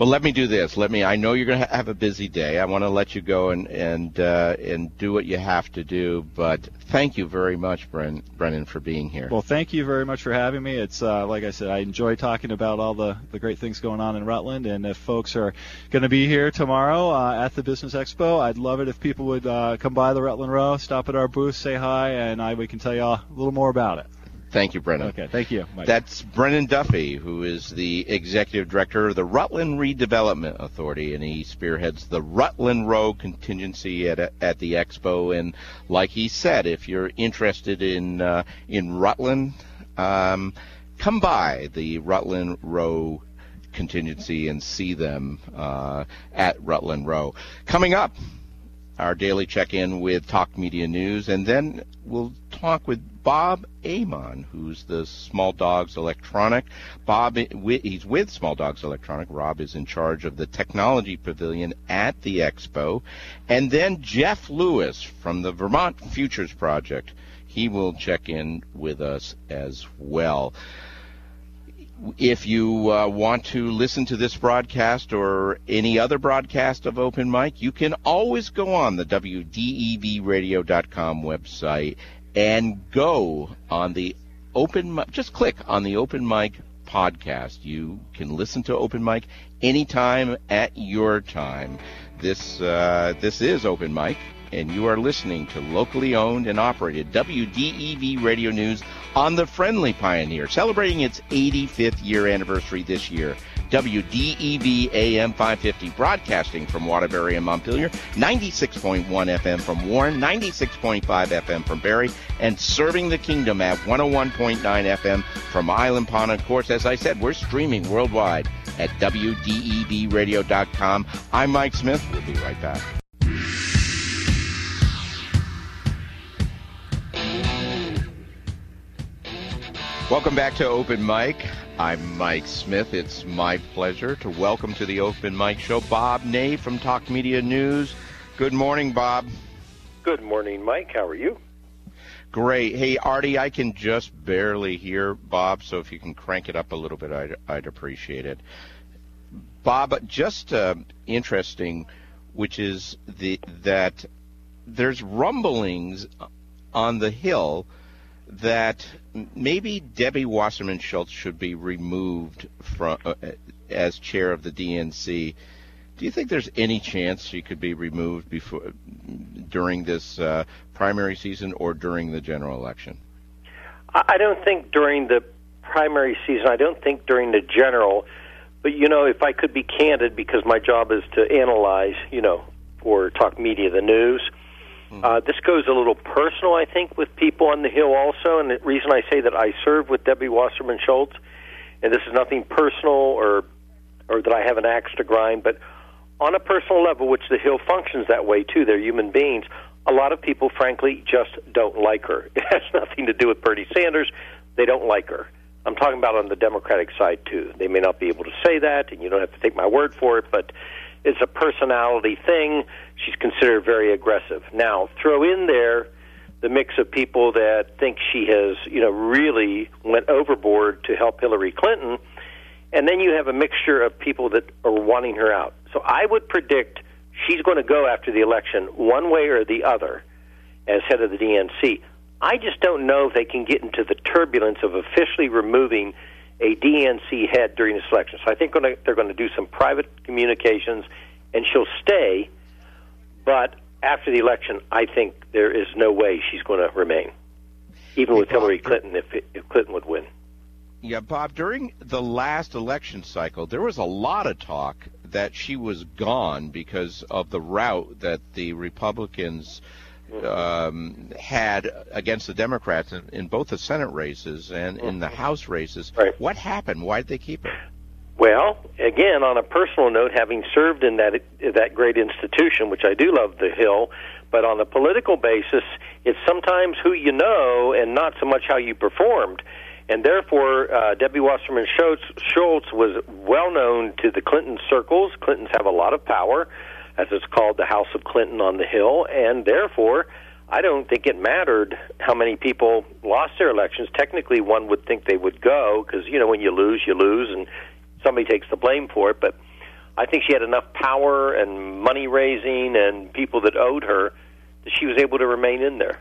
Well, let me do this. Let me. I know you're going to have a busy day. I want to let you go and and uh, and do what you have to do. But thank you very much, Bren, Brennan, for being here. Well, thank you very much for having me. It's uh, like I said, I enjoy talking about all the, the great things going on in Rutland. And if folks are going to be here tomorrow uh, at the Business Expo, I'd love it if people would uh, come by the Rutland Row, stop at our booth, say hi, and I we can tell you a little more about it. Thank you, Brennan. Okay, thank you, Mike. That's Brennan Duffy, who is the Executive Director of the Rutland Redevelopment Authority, and he spearheads the Rutland Row contingency at at the Expo. And like he said, if you're interested in uh, in Rutland, um, come by the Rutland Row contingency and see them uh, at Rutland Row. Coming up, our daily check-in with Talk Media News, and then we'll talk with Bob Amon, who's the Small Dogs Electronic. Bob, he's with Small Dogs Electronic. Rob is in charge of the Technology Pavilion at the Expo. And then Jeff Lewis from the Vermont Futures Project. He will check in with us as well. If you uh, want to listen to this broadcast or any other broadcast of Open Mic, you can always go on the W D E V radio dot com website and go on the Open Mic. Just click on the Open Mic podcast. You can listen to Open Mic anytime at your time. This uh, this is Open Mic, and you are listening to locally owned and operated W D E V Radio News on the Friendly Pioneer, celebrating its eighty-fifth year anniversary this year. W D E V A M five fifty, broadcasting from Waterbury and Montpelier, ninety-six point one F M from Warren, ninety-six point five F M from Barrie, and serving the kingdom at one oh one point nine F M from Island Pond. Of course, as I said, we're streaming worldwide at W D E V radio dot com. I'm Mike Smith. We'll be right back. Welcome back to Open Mic. I'm Mike Smith. It's my pleasure to welcome to the Open Mic Show Bob Ney from Talk Media News. Good morning, Bob. Good morning, Mike. How are you? Great. Hey, Artie, I can just barely hear Bob, so if you can crank it up a little bit, I'd, I'd appreciate it. Bob, just uh, interesting, which is the that there's rumblings on the Hill that maybe Debbie Wasserman Schultz should be removed from uh, as chair of the D N C. Do you think there's any chance she could be removed before during this uh, primary season or during the general election? I don't think during the primary season. I don't think during the general. But, you know, if I could be candid, because my job is to analyze, you know, for Talk Media, the news, Uh, this goes a little personal, I think, with people on the Hill also, and the reason I say that I serve with Debbie Wasserman Schultz, and this is nothing personal or or that I have an axe to grind, but on a personal level, which the Hill functions that way too, they're human beings, a lot of people, frankly, just don't like her. It has nothing to do with Bernie Sanders. They don't like her. I'm talking about on the Democratic side too. They may not be able to say that, and you don't have to take my word for it, but it's a personality thing. She's considered very aggressive. Now, throw in there the mix of people that think she has, you know, really went overboard to help Hillary Clinton, and then you have a mixture of people that are wanting her out. So I would predict she's going to go after the election one way or the other as head of the D N C. I just don't know if they can get into the turbulence of officially removing a D N C head during this election. So I think gonna, they're going to do some private communications, and she'll stay. But after the election, I think there is no way she's going to remain, even with Hillary Clinton, if, it, if Clinton would win. Yeah, Bob, during the last election cycle, there was a lot of talk that she was gone because of the route that the Republicans um, had against the Democrats in, in both the Senate races and in the House races. Right. What happened? Why did they keep her? Well, again, on a personal note, having served in that that great institution, which I do love, the Hill, but on a political basis, it's sometimes who you know and not so much how you performed. And therefore, uh, Debbie Wasserman Schultz, Schultz was well known to the Clinton circles. Clintons have a lot of power, as it's called, the House of Clinton on the Hill, and therefore, I don't think it mattered how many people lost their elections. Technically, one would think they would go, because, you know, when you lose, you lose, and somebody takes the blame for it. But I think she had enough power and money raising and people that owed her that she was able to remain in there.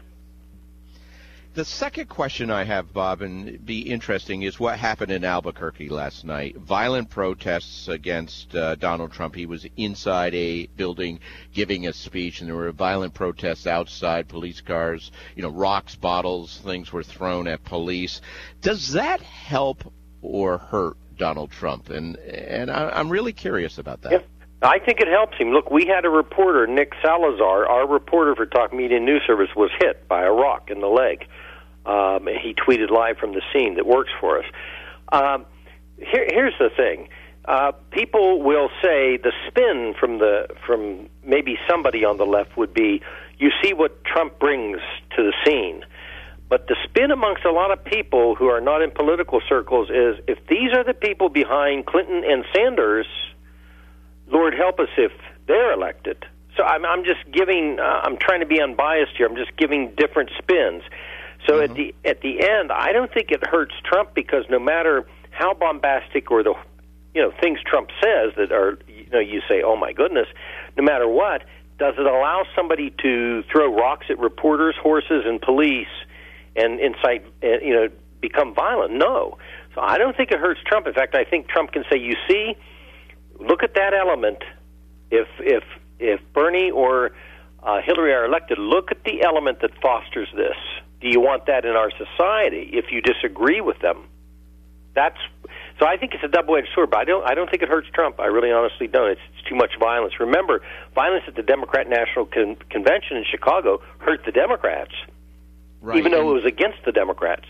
The second question I have, Bob, and be interesting, is what happened in Albuquerque last night. Violent protests against uh, Donald Trump. He was inside a building giving a speech, and there were violent protests outside, police cars, you know, rocks, bottles, things were thrown at police. Does that help or hurt Donald Trump? And and I, I'm really curious about that. Yeah. I think it helps him. Look, we had a reporter, Nick Salazar, our reporter for Talk Media News Service, was hit by a rock in the leg. Um, he tweeted live from the scene that works for us. Um, here, here's the thing. Uh, people will say the spin from the from maybe somebody on the left would be, you see what Trump brings to the scene. But the spin amongst a lot of people who are not in political circles is, if these are the people behind Clinton and Sanders, Lord help us if they're elected. So I'm, I'm just giving, uh, I'm trying to be unbiased here. I'm just giving different spins. So mm-hmm. at the at the end, I don't think it hurts Trump, because no matter how bombastic or the you know things Trump says that are, you know, you say, oh my goodness, no matter what, does it allow somebody to throw rocks at reporters, horses, and police and incite, you know, become violent? No. So I don't think it hurts Trump. In fact, I think Trump can say, you see, look at that element. If if if Bernie or uh, Hillary are elected, look at the element that fosters this. Do you want that in our society? If you disagree with them, that's so. I think it's a double-edged sword, but I don't. I don't think it hurts Trump. I really, honestly don't. It's, it's too much violence. Remember, violence at the Democrat National Con- Convention in Chicago hurt the Democrats, right, even though and, it was against the Democrats.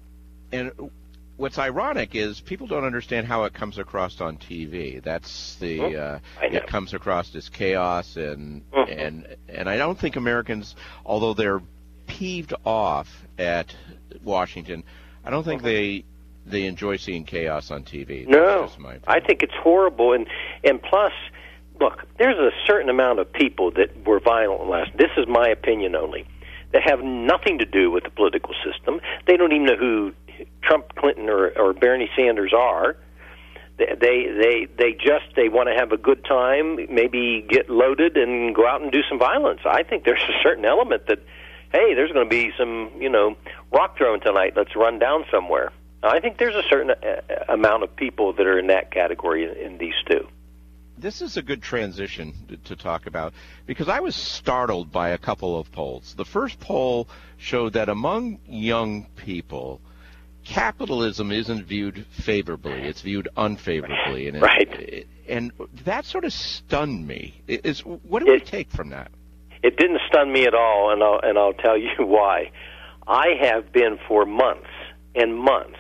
And what's ironic is people don't understand how it comes across on T V. That's the mm-hmm. uh, it comes across as chaos, and mm-hmm. and and I don't think Americans, although they're peeved off at Washington, I don't think they they enjoy seeing chaos on T V. That's no, just my opinion. I think it's horrible, and and plus, look, there's a certain amount of people that were violent last. This is my opinion only. That have nothing to do with the political system. They don't even know who Trump, Clinton, or, or Bernie Sanders are. They they they just they want to have a good time, maybe get loaded and go out and do some violence. I think there's a certain element that, hey, there's going to be some, you know, rock throwing tonight. Let's run down somewhere. I think there's a certain uh, amount of people that are in that category in, in these two. This is a good transition to, to talk about, because I was startled by a couple of polls. The first poll showed that among young people, capitalism isn't viewed favorably; it's viewed unfavorably, and it, right. It, and that sort of stunned me. Is what do we take from that? It didn't stun me at all, and I'll, and I'll tell you why. I have been for months and months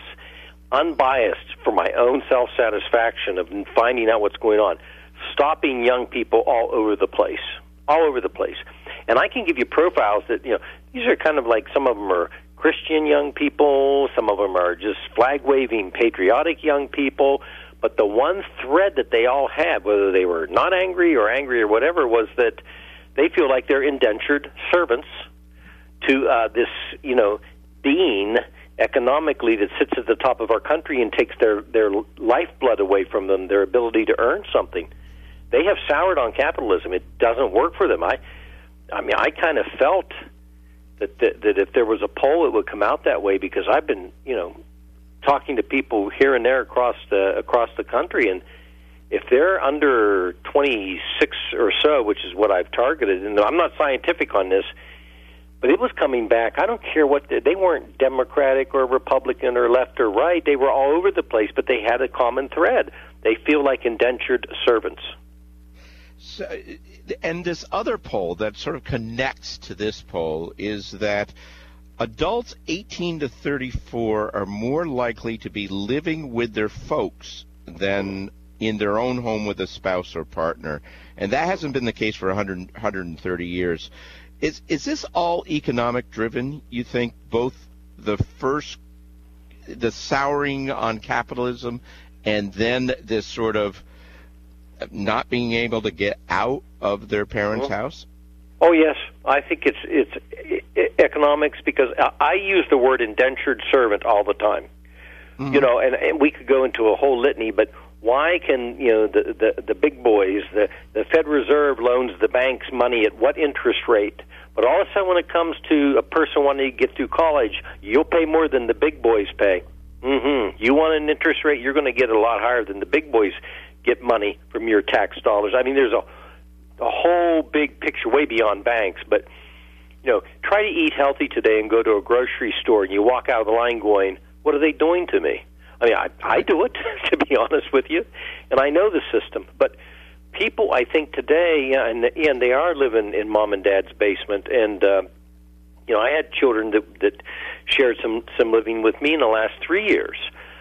unbiased for my own self-satisfaction of finding out what's going on, stopping young people all over the place, all over the place. And I can give you profiles that, you know, these are kind of like, some of them are Christian young people, some of them are just flag-waving, patriotic young people, but the one thread that they all had, whether they were not angry or angry or whatever, was that they feel like they're indentured servants to uh, this, you know, being economically that sits at the top of our country and takes their, their lifeblood away from them, their ability to earn something. They have soured on capitalism. It doesn't work for them. I, I mean, I kind of felt that, that that if there was a poll, it would come out that way, because I've been, you know, talking to people here and there across the across the country, and if they're under twenty-six or so, which is what I've targeted, and I'm not scientific on this, but it was coming back. I don't care what, they, they weren't Democratic or Republican or left or right. They were all over the place, but they had a common thread. They feel like indentured servants. So, and this other poll that sort of connects to this poll is that adults eighteen to thirty-four are more likely to be living with their folks than in their own home with a spouse or partner. And that hasn't been the case for one hundred, one hundred thirty years. Is is this all economic driven, you think, both the first, the souring on capitalism, and then this sort of not being able to get out of their parents' mm-hmm. house? Oh, yes. I think it's it's economics, because I use the word indentured servant all the time. Mm-hmm. You know, and, and we could go into a whole litany, but Why can, you know, the, the, the big boys, the, the Fed Reserve loans the banks money at what interest rate? But all of a sudden when it comes to a person wanting to get through college, you'll pay more than the big boys pay. Mm-hmm. You want an interest rate, you're going to get a lot higher than the big boys get money from your tax dollars. I mean, there's a, a whole big picture way beyond banks. But, you know, try to eat healthy today and go to a grocery store and you walk out of the line going, what are they doing to me? I mean, I, I do it, to be honest with you, and I know the system. But people, I think, today, yeah, and, and they are living in mom and dad's basement. And, uh, you know, I had children that, that shared some, some living with me in the last three years.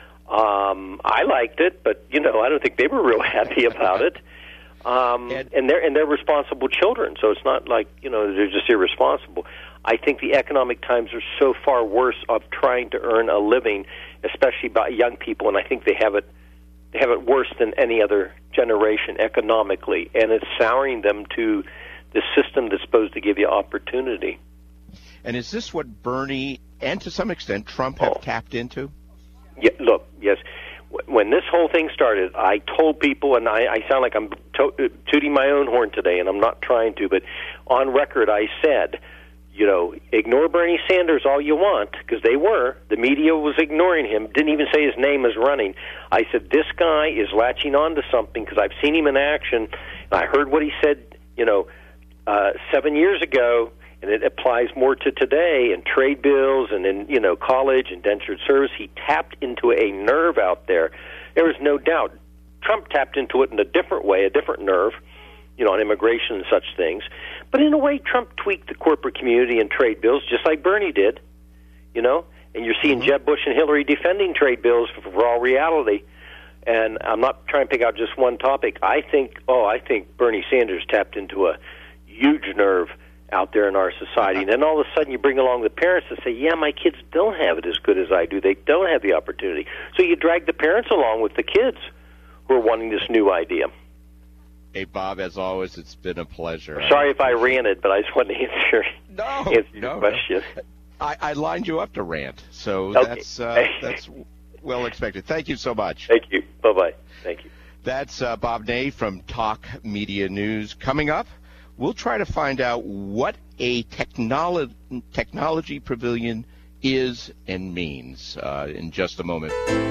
Um, I liked it, but, you know, I don't think they were real happy about it. Um, and, and, they're, and they're responsible children, so it's not like, you know, they're just irresponsible. I think the economic times are so far worse of trying to earn a living, especially by young people, and I think they have it they have it worse than any other generation economically, and it's souring them to the system that's supposed to give you opportunity. And is this what Bernie and to some extent Trump have oh. tapped into? Yeah, look, yes. When this whole thing started, I told people, and I, I sound like I'm to- tooting my own horn today, and I'm not trying to, but on record I said, you know, ignore Bernie Sanders all you want, because they were. The media was ignoring him, didn't even say his name is running. I said, this guy is latching on to something, because I've seen him in action, and I heard what he said, you know, uh, seven years ago, and it applies more to today, and trade bills, and in, you know, college, indentured service. He tapped into a nerve out there. There was no doubt. Trump tapped into it in a different way, a different nerve, you know, on immigration and such things. But in a way, Trump tweaked the corporate community and trade bills, just like Bernie did, you know. And you're seeing mm-hmm. Jeb Bush and Hillary defending trade bills for, for all reality. And I'm not trying to pick out just one topic. I think, oh, I think Bernie Sanders tapped into a huge nerve out there in our society. And then all of a sudden you bring along the parents that say, yeah, my kids don't have it as good as I do. They don't have the opportunity. So you drag the parents along with the kids who are wanting this new idea. Hey, Bob, as always, it's been a pleasure. Sorry if I ranted, but I just wanted to answer, no, answer no, your question. No. I, I lined you up to rant, so okay. that's uh, that's well expected. Thank you so much. Thank you. Bye-bye. Thank you. That's uh, Bob Ney from Talk Media News. Coming up, we'll try to find out what a technolo- technology pavilion is and means uh, in just a moment.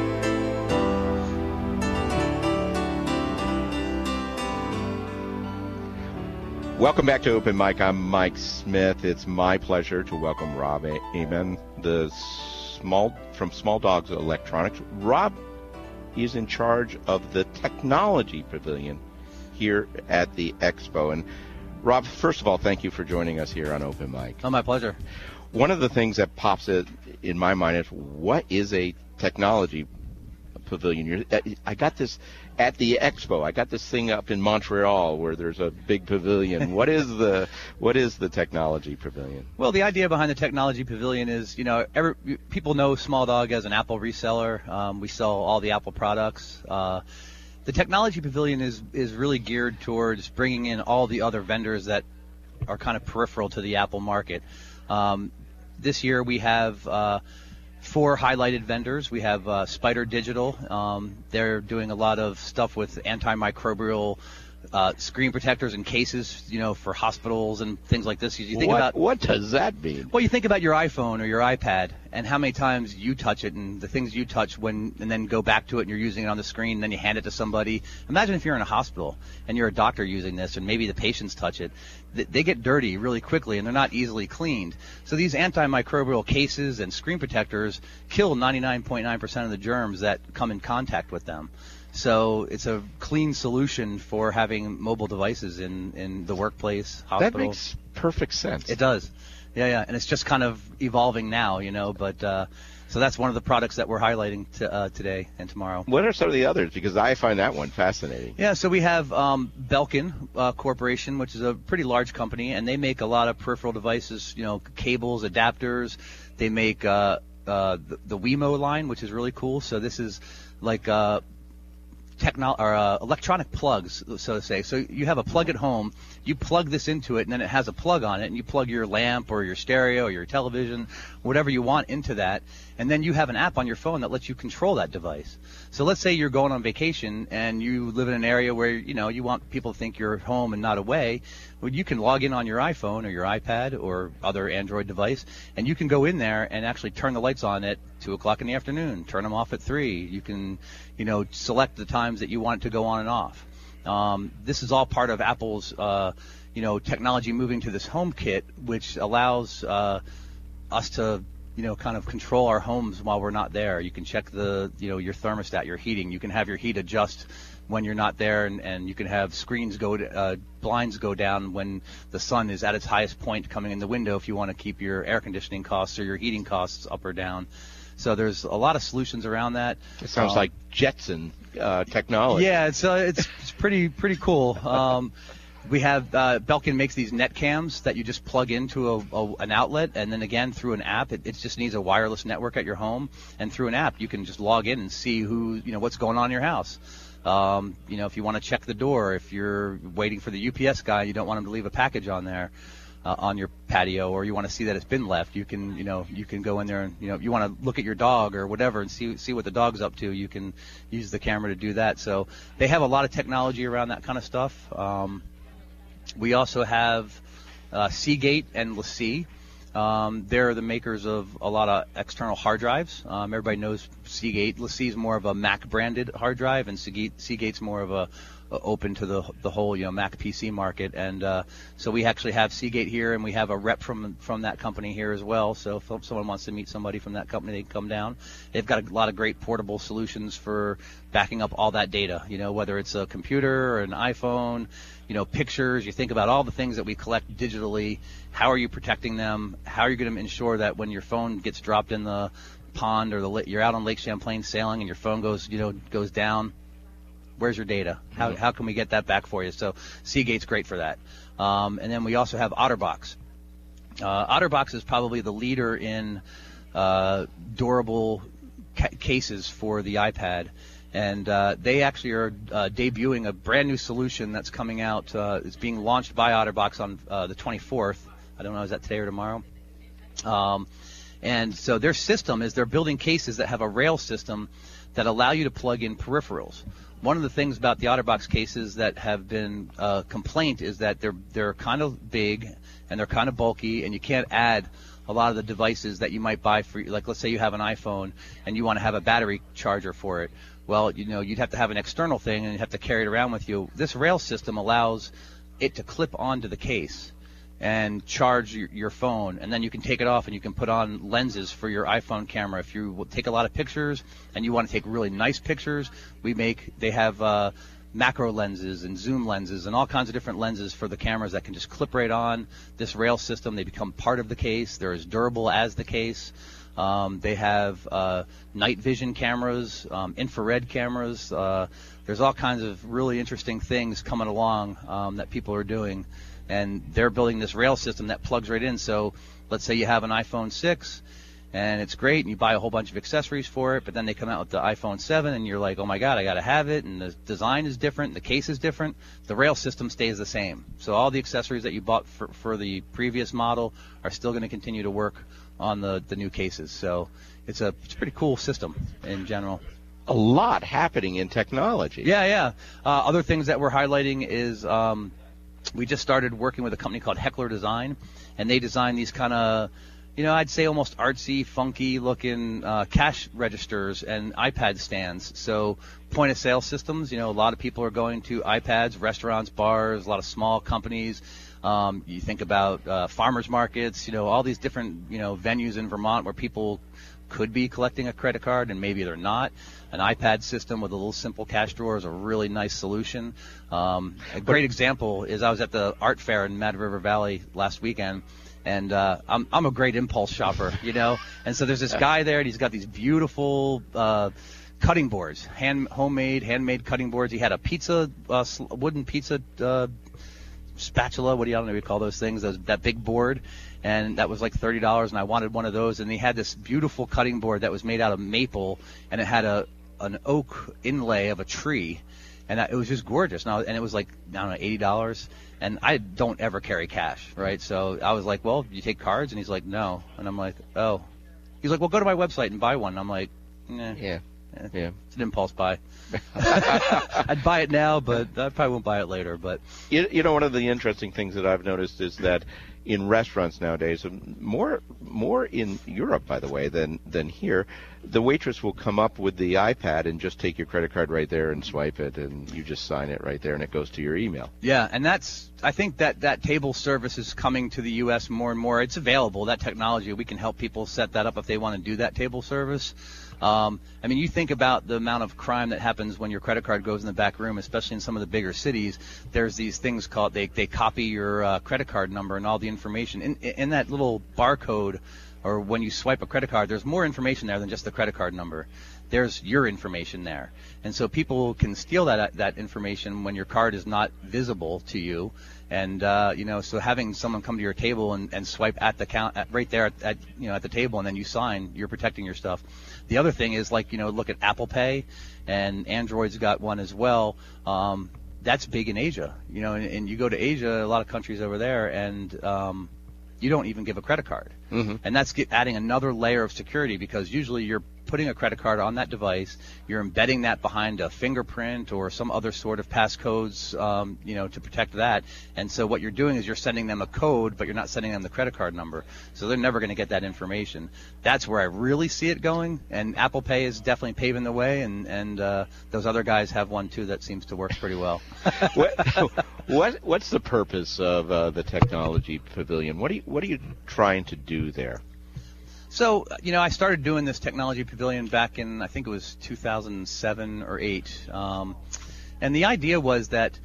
Welcome back to Open Mic. I'm Mike Smith. It's my pleasure to welcome Rob Amen, the small from Small Dogs Electronics. Rob is in charge of the technology pavilion here at the expo. And Rob, first of all, thank you for joining us here on Open Mic. Oh, my pleasure. One of the things that pops in my mind is, what is a technology pavilion? I got this at the expo. I got this thing up in Montreal where there's a big pavilion. What is the what is the technology pavilion? Well, the idea behind the technology pavilion is, you know, every, people know Small Dog as an Apple reseller. Um, we sell all the Apple products. Uh, the technology pavilion is is really geared towards bringing in all the other vendors that are kind of peripheral to the Apple market. Um, this year we have uh, four highlighted vendors. We have uh, Spider Digital. Um, they're doing a lot of stuff with antimicrobial uh, screen protectors and cases, you know, for hospitals and things like this. You think what, about what does that mean? Well, you think about your iPhone or your iPad and how many times you touch it and the things you touch when, and then go back to it and you're using it on the screen and then you hand it to somebody. Imagine if you're in a hospital and you're a doctor using this and maybe the patients touch it. They get dirty really quickly and they're not easily cleaned. So these antimicrobial cases and screen protectors kill ninety-nine point nine percent of the germs that come in contact with them. So it's a clean solution for having mobile devices in, in the workplace, hospital. That makes perfect sense. It does. Yeah, yeah. And it's just kind of evolving now, you know, but uh, so that's one of the products that we're highlighting to, uh, today and tomorrow. What are some of the others? Because I find that one fascinating. Yeah, so we have um, Belkin uh, Corporation, which is a pretty large company, and they make a lot of peripheral devices, you know, cables, adapters. They make uh, uh, the, the Wemo line, which is really cool. So this is like uh, techno- or, uh, electronic plugs, so to say. So you have a plug at home, you plug this into it, and then it has a plug on it, and you plug your lamp or your stereo or your television, whatever you want into that, and then you have an app on your phone that lets you control that device. So let's say you're going on vacation and you live in an area where, you know, you want people to think you're home and not away. Well, you can log in on your iPhone or your iPad or other Android device, and you can go in there and actually turn the lights on at two o'clock in the afternoon, turn them off at three. You can, you know, select the times that you want it to go on and off. Um, this is all part of Apple's, uh, you know, technology moving to this HomeKit, which allows uh, us to, you know, kind of control our homes while we're not there. You can check the, you know, your thermostat, your heating. You can have your heat adjust when you're not there, and, and you can have screens go, to, uh, blinds go down when the sun is at its highest point coming in the window if you want to keep your air conditioning costs or your heating costs up or down. So there's a lot of solutions around that. It sounds um, like Jetson uh, technology. Yeah, it's uh, it's, it's pretty pretty cool. Um, we have uh, Belkin makes these net cams that you just plug into a, a, an outlet, and then again through an app. It, it just needs a wireless network at your home, and through an app you can just log in and see who, you know, what's going on in your house. Um, you know, if you want to check the door, if you're waiting for the U P S guy, you don't want him to leave a package on there. Uh, on your patio, or you want to see that it's been left, you can, you know, you can go in there and, you know, if you want to look at your dog or whatever and see see what the dog's up to, you can use the camera to do that. So they have a lot of technology around that kind of stuff. Um, we also have uh, Seagate and LaCie. Um, they're the makers of a lot of external hard drives. Um, everybody knows Seagate. LaCie is more of a Mac branded hard drive, and Seagate, Seagate's more of a open to the the whole, you know, Mac P C market. And uh, so we actually have Seagate here, and we have a rep from from that company here as well. So if someone wants to meet somebody from that company, they can come down. They've got a lot of great portable solutions for backing up all that data, you know, whether it's a computer or an iPhone, you know, pictures. You think about all the things that we collect digitally. How are you protecting them? How are you going to ensure that when your phone gets dropped in the pond, or the you're out on Lake Champlain sailing and your phone goes, you know, goes down, where's your data? How how can we get that back for you? So Seagate's great for that. Um, and then we also have OtterBox. Uh, OtterBox is probably the leader in uh, durable ca- cases for the iPad. And uh, they actually are uh, debuting a brand new solution that's coming out. Uh, it's being launched by OtterBox on uh, the twenty-fourth. I don't know, is that today or tomorrow? Um, and so their system is they're building cases that have a rail system that allow you to plug in peripherals. One of the things about the OtterBox cases that have been a uh, complaint is that they're they're kind of big and they're kind of bulky, and you can't add a lot of the devices that you might buy for, like, let's say you have an iPhone and you want to have a battery charger for it. Well, you know, you'd have to have an external thing and you'd have to carry it around with you. This rail system allows it to clip onto the case and charge your, your phone, and then you can take it off and you can put on lenses for your iPhone camera. If you take a lot of pictures and you want to take really nice pictures, we make they have uh, macro lenses and zoom lenses and all kinds of different lenses for the cameras that can just clip right on this rail system. They become part of the case. They're as durable as the case. Um, they have uh, night vision cameras, um, infrared cameras. Uh, there's all kinds of really interesting things coming along um, that people are doing. And they're building this rail system that plugs right in. So let's say you have an iPhone six, and it's great, and you buy a whole bunch of accessories for it, but then they come out with the iPhone seven, and you're like, oh, my God, I got to have it, and the design is different, and the case is different. The rail system stays the same. So all the accessories that you bought for, for the previous model are still going to continue to work on the, the new cases. So it's a, it's a pretty cool system in general. A lot happening in technology. Yeah, yeah. Uh, other things that we're highlighting is um, – we just started working with a company called Heckler Design, and they design these kind of, you know, I'd say almost artsy, funky-looking uh, cash registers and iPad stands. So point-of-sale systems, you know, a lot of people are going to iPads, restaurants, bars, a lot of small companies. Um, you think about uh, farmers markets, you know, all these different, you know, venues in Vermont where people could be collecting a credit card and maybe they're not. An iPad system with a little simple cash drawer is a really nice solution. Um, a great example is I was at the art fair in Mad River Valley last weekend, and uh, I'm I'm a great impulse shopper, you know. And so there's this guy there, and he's got these beautiful uh, cutting boards, hand homemade, handmade cutting boards. He had a pizza, uh, wooden pizza uh, spatula. What do you I don't know what you call those things? Those, that big board. And that was like thirty dollars, and I wanted one of those. And he had this beautiful cutting board that was made out of maple, and it had a an oak inlay of a tree, and it was just gorgeous. And, I, and it was like, I don't know, eighty dollars. And I don't ever carry cash, right? So I was like, well, you take cards? And he's like, no. And I'm like, oh, He's like, well, go to my website and buy one. I'm like, eh, yeah, eh, yeah, it's an impulse buy. I'd buy it now, but I probably won't buy it later. But you, you know, one of the interesting things that I've noticed is that in restaurants nowadays, more more in Europe, by the way, than than here, the waitress will come up with the iPad and just take your credit card right there and swipe it, and you just sign it right there, and it goes to your email. Yeah, and that's I think that that table service is coming to the U S more and more. It's available, that technology. We can help people set that up if they want to do that table service. Um, I mean, you think about the amount of crime that happens when your credit card goes in the back room, especially in some of the bigger cities. There's these things called, they, they copy your uh, credit card number and all the information. In, in that little barcode, or when you swipe a credit card, there's more information there than just the credit card number. There's your information there. And so people can steal that that information when your card is not visible to you. And, uh, you know, so having someone come to your table and, and swipe at the count, at, right there at, at, you know, at the table, and then you sign, you're protecting your stuff. The other thing is, like, you know, look at Apple Pay, and Android's got one as well. Um, that's big in Asia, you know, and, and you go to Asia, a lot of countries over there, and um, you don't even give a credit card. Mm-hmm. And that's get, adding another layer of security, because usually you're putting a credit card on that device, you're embedding that behind a fingerprint or some other sort of passcodes, um, you know, to protect that. And so what you're doing is you're sending them a code, but you're not sending them the credit card number. So they're never going to get that information. That's where I really see it going. And Apple Pay is definitely paving the way, and and uh, those other guys have one too that seems to work pretty well. what, what what's the purpose of uh, the Technology Pavilion? What are you what are you trying to do there? So, you know, I started doing this Technology Pavilion back in, I think it was two thousand seven or eight. Um, and the idea was that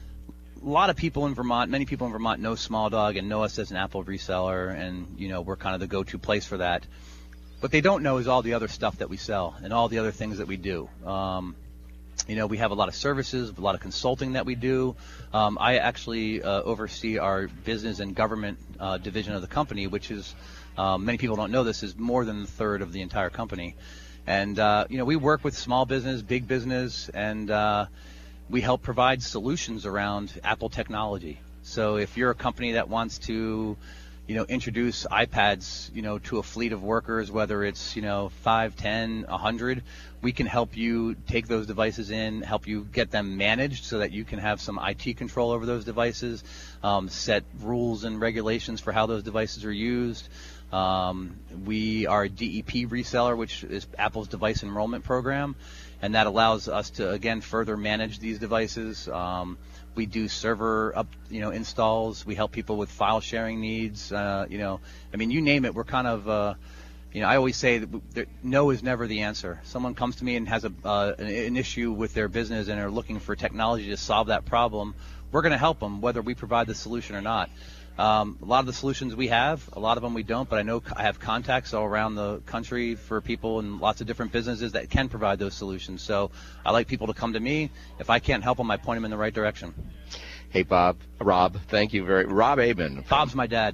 a lot of people in Vermont, many people in Vermont know Small Dog and know us as an Apple reseller, and, you know, we're kind of the go-to place for that. What they don't know is all the other stuff that we sell and all the other things that we do. Um, you know, we have a lot of services, a lot of consulting that we do. Um, I actually uh, oversee our business and government uh, division of the company, which is Um, many people don't know this, is more than a third of the entire company. And, uh, you know, we work with small business, big business, and uh, we help provide solutions around Apple technology. So if you're a company that wants to, you know, introduce iPads, you know, to a fleet of workers, whether it's, you know, five, ten, a hundred, we can help you take those devices in, help you get them managed so that you can have some I T control over those devices, um, set rules and regulations for how those devices are used. Um, we are a D E P reseller, which is Apple's device enrollment program, and that allows us to, again, further manage these devices. Um, we do server up, you know, installs. We help people with file sharing needs. Uh, you know, I mean, you name it. We're kind of, uh, you know, I always say that there, no is never the answer. Someone comes to me and has a uh, an, an issue with their business and are looking for technology to solve that problem. We're going to help them, whether we provide the solution or not. Um, a lot of the solutions we have, a lot of them we don't, but I know I have contacts all around the country for people in lots of different businesses that can provide those solutions. So I like people to come to me. If I can't help them, I point them in the right direction. Hey, Bob, Rob, thank you very Rob Aben. Bob's my dad.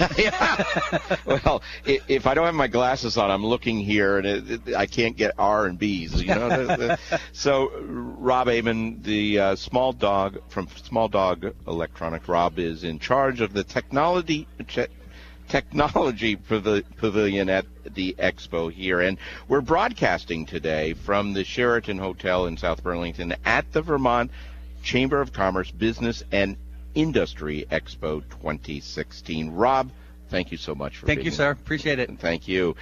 Well, if I don't have my glasses on, I'm looking here, and it, it, I can't get R and B's. You know, so Rob Aben, the uh, Small Dog from Small Dog Electronics. Rob is in charge of the technology technology pavilion at the expo here, and we're broadcasting today from the Sheraton Hotel in South Burlington at the Vermont Chamber of Commerce Business and Industry Expo twenty sixteen. Rob, thank you so much for thank being you, here. Sir. Appreciate it. Thank you.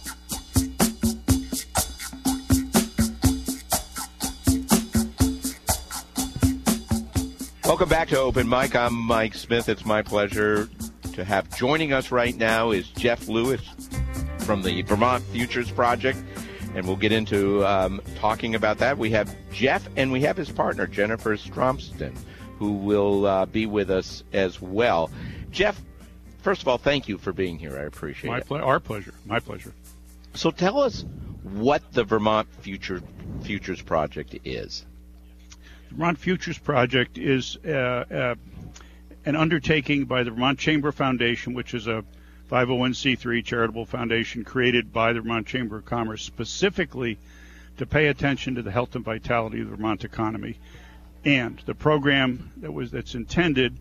Welcome back to Open Mic. I'm Mike Smith. It's my pleasure to have joining us right now is Jeff Lewis from the Vermont Futures Project. And we'll get into um, talking about that. We have Jeff, and we have his partner, Jennifer Stromston, who will uh, be with us as well. Jeff, first of all, thank you for being here. I appreciate My it. ple- our pleasure. My pleasure. So tell us what the Vermont Future, Futures Project is. The Vermont Futures Project is uh, uh, an undertaking by the Vermont Chamber Foundation, which is a five oh one c three charitable foundation created by the Vermont Chamber of Commerce specifically to pay attention to the health and vitality of the Vermont economy. And the program that was that's intended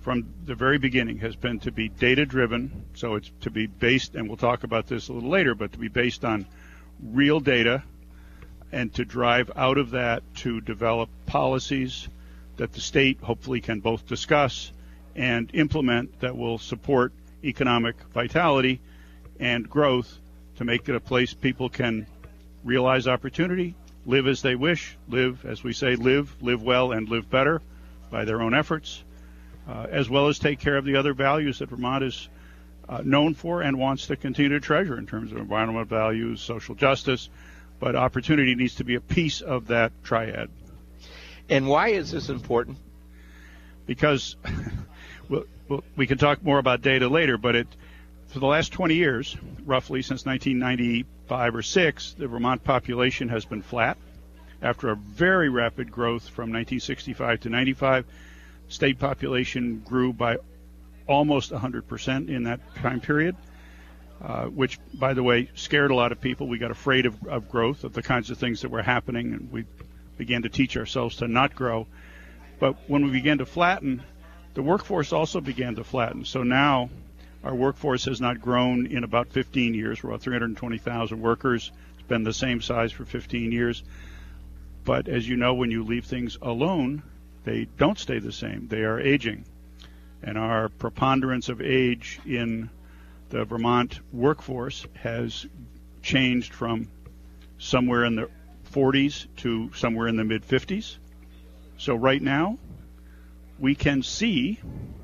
from the very beginning has been to be data-driven, so it's to be based, and we'll talk about this a little later, but to be based on real data and to drive out of that to develop policies that the state hopefully can both discuss and implement that will support economic vitality and growth to make it a place people can realize opportunity, live as they wish, live, as we say, live, live well, and live better by their own efforts, uh, as well as take care of the other values that Vermont is uh, known for and wants to continue to treasure in terms of environmental values, social justice, but opportunity needs to be a piece of that triad. And why is this important? Because we'll, we'll, we can talk more about data later, but it, for the last twenty years, roughly since nineteen ninety-five or six, the Vermont population has been flat. After a very rapid growth from nineteen sixty-five to ninety-five, state population grew by almost one hundred percent in that time period, uh, which, by the way, scared a lot of people. We got afraid of, of growth, of the kinds of things that were happening, and we began to teach ourselves to not grow. But when we began to flatten, the workforce also began to flatten. So now our workforce has not grown in about fifteen years. We're about three hundred twenty thousand workers. It's been the same size for fifteen years. But as you know, when you leave things alone, they don't stay the same. They are aging. And our preponderance of age in the Vermont workforce has changed from somewhere in the forties to somewhere in the mid fifties. So right now, we can see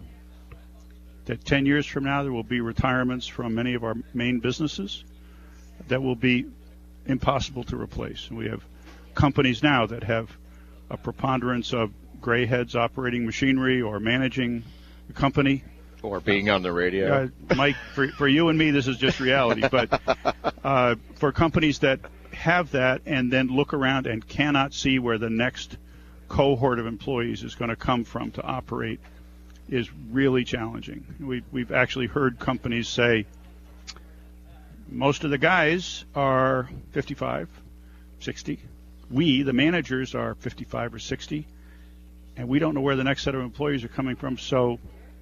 that ten years from now, there will be retirements from many of our main businesses that will be impossible to replace. And we have companies now that have a preponderance of gray heads operating machinery or managing the company. Or being on the radio. Uh, Mike, for, for you and me, this is just reality. But uh, for companies that have that and then look around and cannot see where the next cohort of employees is going to come from to operate is really challenging. We've, we've actually heard companies say most of the guys are fifty-five, sixty. We, the managers, are fifty-five or sixty, and we don't know where the next set of employees are coming from. So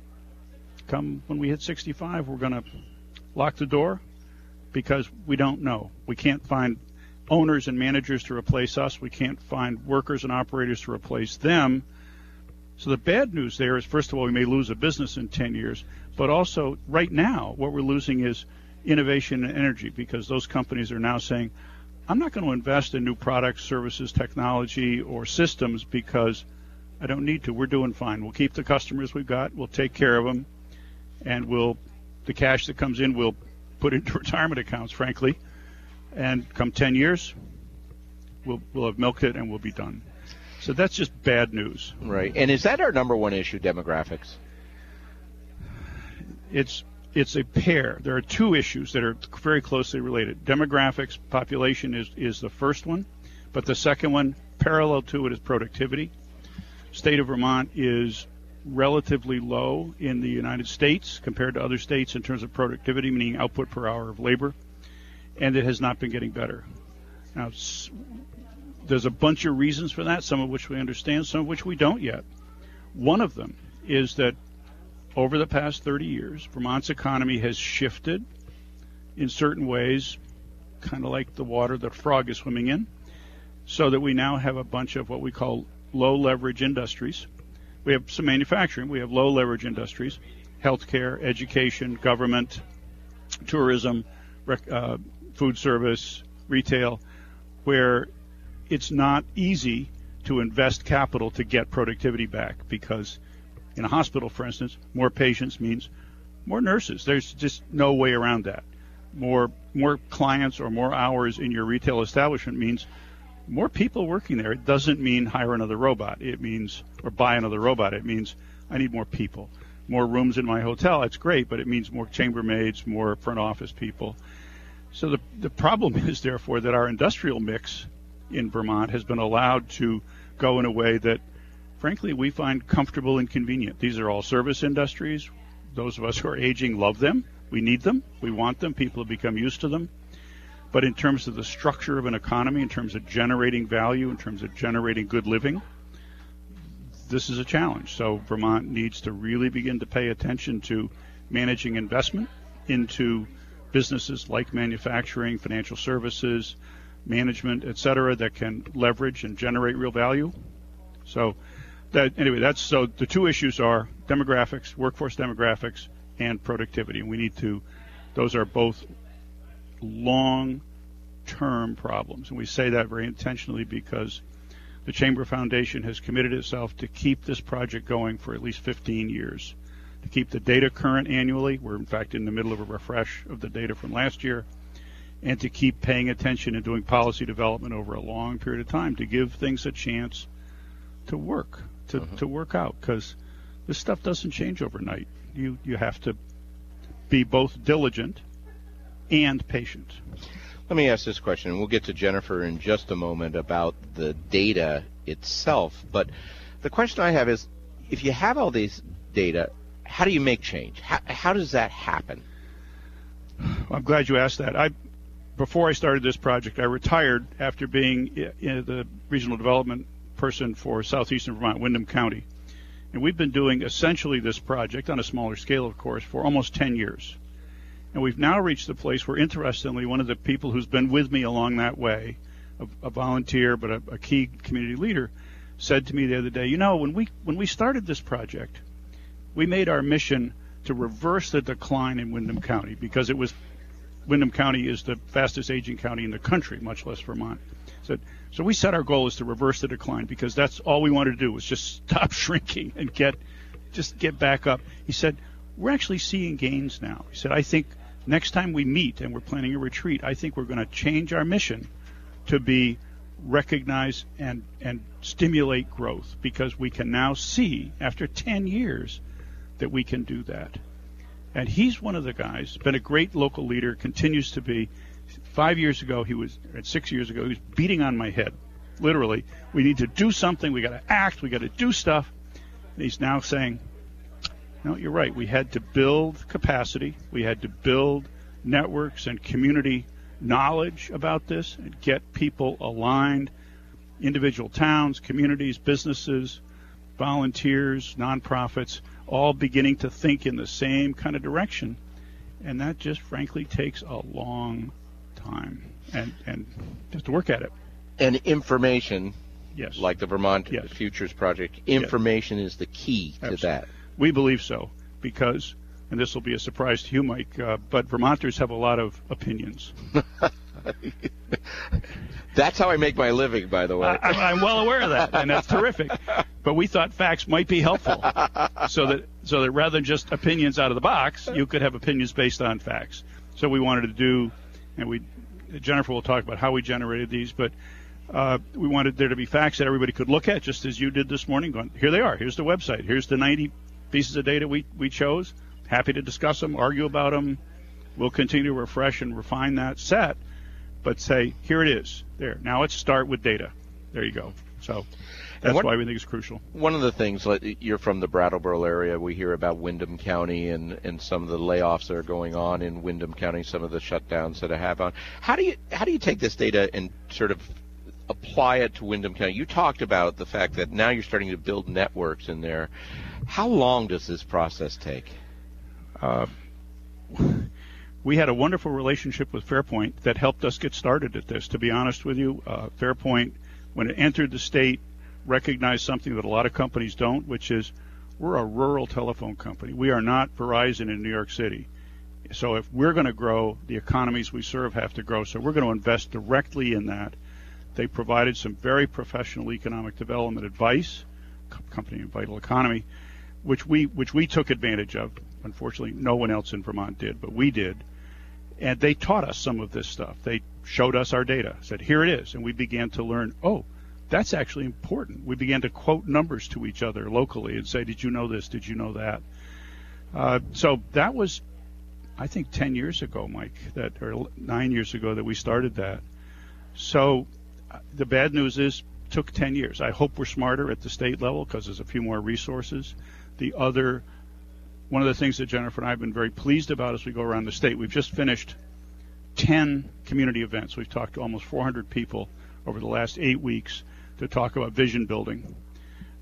come when we hit sixty-five, we're going to lock the door because we don't know. We can't find owners and managers to replace us. We can't find workers and operators to replace them. So the bad news there is, first of all, we may lose a business in ten years, but also right now what we're losing is innovation and energy, because those companies are now saying, I'm not going to invest in new products, services, technology, or systems because I don't need to. We're doing fine. We'll keep the customers we've got. We'll take care of them. And we'll, the cash that comes in, we'll put into retirement accounts, frankly. And come ten years, we'll, we'll have milked it and we'll be done. So that's just bad news. Right. And is that our number one issue, demographics? It's it's a pair. There are two issues that are very closely related. Demographics, population is, is the first one, but the second one, parallel to it, is productivity. State of Vermont is relatively low in the United States compared to other states in terms of productivity, meaning output per hour of labor, and it has not been getting better. Now, there's a bunch of reasons for that, some of which we understand, some of which we don't yet. One of them is that over the past thirty years, Vermont's economy has shifted in certain ways, kind of like the water that a frog is swimming in, so that we now have a bunch of what we call low-leverage industries. We have some manufacturing. We have low-leverage industries, healthcare, education, government, tourism, rec- uh, food service, retail, where it's not easy to invest capital to get productivity back, because in a hospital, for instance, more patients means more nurses. There's just no way around that. More more clients or more hours in your retail establishment means more people working there. It doesn't mean hire another robot. It means, or buy another robot. It means I need more people. More rooms in my hotel. That's great, but it means more chambermaids, more front office people. So the the problem is, therefore, that our industrial mix in Vermont has been allowed to go in a way that, frankly, we find comfortable and convenient. These are all service industries. Those of us who are aging love them. We need them. We want them. People have become used to them. But in terms of the structure of an economy, in terms of generating value, in terms of generating good living, this is a challenge. So Vermont needs to really begin to pay attention to managing investment into businesses like manufacturing, financial services, management, et cetera, that can leverage and generate real value. So that anyway, that's so the two issues are demographics, workforce demographics, and productivity. And we need to, those are both long-term problems. And we say that very intentionally because the Chamber Foundation has committed itself to keep this project going for at least fifteen years, to keep the data current annually. We're, in fact, in the middle of a refresh of the data from last year, and to keep paying attention and doing policy development over a long period of time to give things a chance to work, to, uh-huh. to work out, because this stuff doesn't change overnight. You you have to be both diligent and patient. Let me ask this question, and we'll get to Jennifer in just a moment about the data itself. But the question I have is, if you have all these data, how do you make change? How, how does that happen? I'm glad you asked that. I, before I started this project, I retired after being the regional development person for southeastern Vermont, Windham County. And we've been doing essentially this project, on a smaller scale, of course, for almost ten years. And we've now reached the place where, interestingly, one of the people who's been with me along that way, a, a volunteer but a, a key community leader, said to me the other day, you know, when we when we started this project, we made our mission to reverse the decline in Windham County, because it was Windham County is the fastest aging county in the country, much less Vermont. So, so we set our goal is to reverse the decline, because that's all we wanted to do was just stop shrinking and get just get back up. He said, we're actually seeing gains now. He said, I think next time we meet and we're planning a retreat, I think we're going to change our mission to be recognize and, and stimulate growth, because we can now see after ten years that we can do that. And he's one of the guys, been a great local leader, continues to be. Five years ago, he was, six years ago, he was beating on my head, literally. We need to do something. We got to act. We got to do stuff. And he's now saying, no, you're right. We had to build capacity. We had to build networks and community knowledge about this and get people aligned, individual towns, communities, businesses, volunteers, nonprofits, all beginning to think in the same kind of direction. And that just frankly takes a long time and, and just to work at it. And information, yes, like the Vermont yes. Futures Project, information yes. is the key to Absolutely. that. We believe so, because, and this will be a surprise to you, Mike, uh, but Vermonters have a lot of opinions. That's how I make my living, by the way. I, I'm well aware of that, and that's terrific. But we thought facts might be helpful, so that so that rather than just opinions out of the box, you could have opinions based on facts. So we wanted to do, and we Jennifer will talk about how we generated these, but uh, we wanted there to be facts that everybody could look at, just as you did this morning. Going, here they are. Here's the website. Here's the ninety pieces of data we, we chose. Happy to discuss them, argue about them. We'll continue to refresh and refine that set, but say, here it is. There. Now let's start with data. There you go. So that's what, why we think it's crucial. One of the things, you're from the Brattleboro area, we hear about Windham County and, and some of the layoffs that are going on in Windham County, some of the shutdowns that have on. How do you how do you take this data and sort of apply it to Windham County? You talked about the fact that now you're starting to build networks in there. How long does this process take? Uh, we had a wonderful relationship with Fairpoint that helped us get started at this, to be honest with you. Uh, Fairpoint, when it entered the state, recognized something that a lot of companies don't, which is we're a rural telephone company. We are not Verizon in New York City. So if we're going to grow, the economies we serve have to grow. So we're going to invest directly in that. They provided some very professional economic development advice, company in Vital Economy, which we which we took advantage of. Unfortunately, no one else in Vermont did, but we did. And they taught us some of this stuff. They showed us our data, said, here it is. And we began to learn, oh, that's actually important. We began to quote numbers to each other locally and say, did you know this? Did you know that? Uh, so that was, I think, ten years ago, Mike, that or nine years ago that we started that. So uh, the bad news is it took ten years. I hope we're smarter at the state level because there's a few more resources. The other One of the things that Jennifer and I have been very pleased about as we go around the state, we've just finished ten community events. We've talked to almost four hundred people over the last eight weeks to talk about vision building.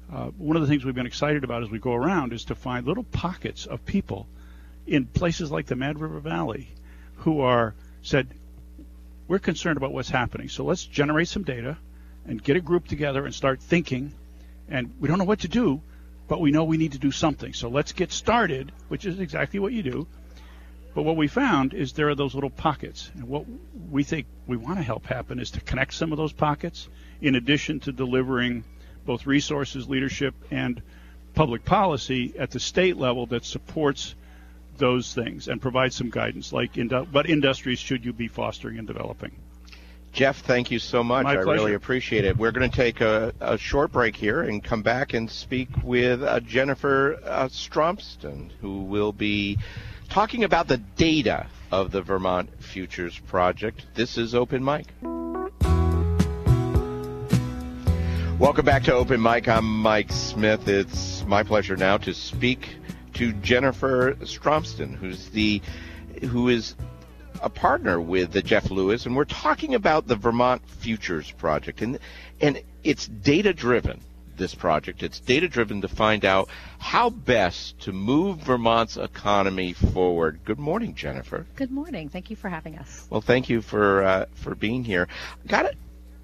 Uh, one of the things we've been excited about as we go around is to find little pockets of people in places like the Mad River Valley who are said, we're concerned about what's happening. So let's generate some data and get a group together and start thinking. And we don't know what to do, but we know we need to do something. So let's get started, which is exactly what you do. But what we found is there are those little pockets. And what we think we want to help happen is to connect some of those pockets in addition to delivering both resources, leadership, and public policy at the state level that supports those things and provides some guidance, like indu- what industries should you be fostering and developing. Jeff, thank you so much. My I pleasure. really appreciate it. We're going to take a, a short break here and come back and speak with uh, Jennifer uh, Stromston, who will be talking about the data of the Vermont Futures Project. This is Open Mic. Welcome back to Open Mic. I'm Mike Smith. It's my pleasure now to speak to Jennifer Stromston, who's the who is a partner with the Jeff Lewis, and we're talking about the Vermont Futures Project, and and it's data driven. This project, it's data driven to find out how best to move Vermont's economy forward. Good morning, Jennifer. Good morning. Thank you for having us. Well, thank you for uh, for being here. Got it.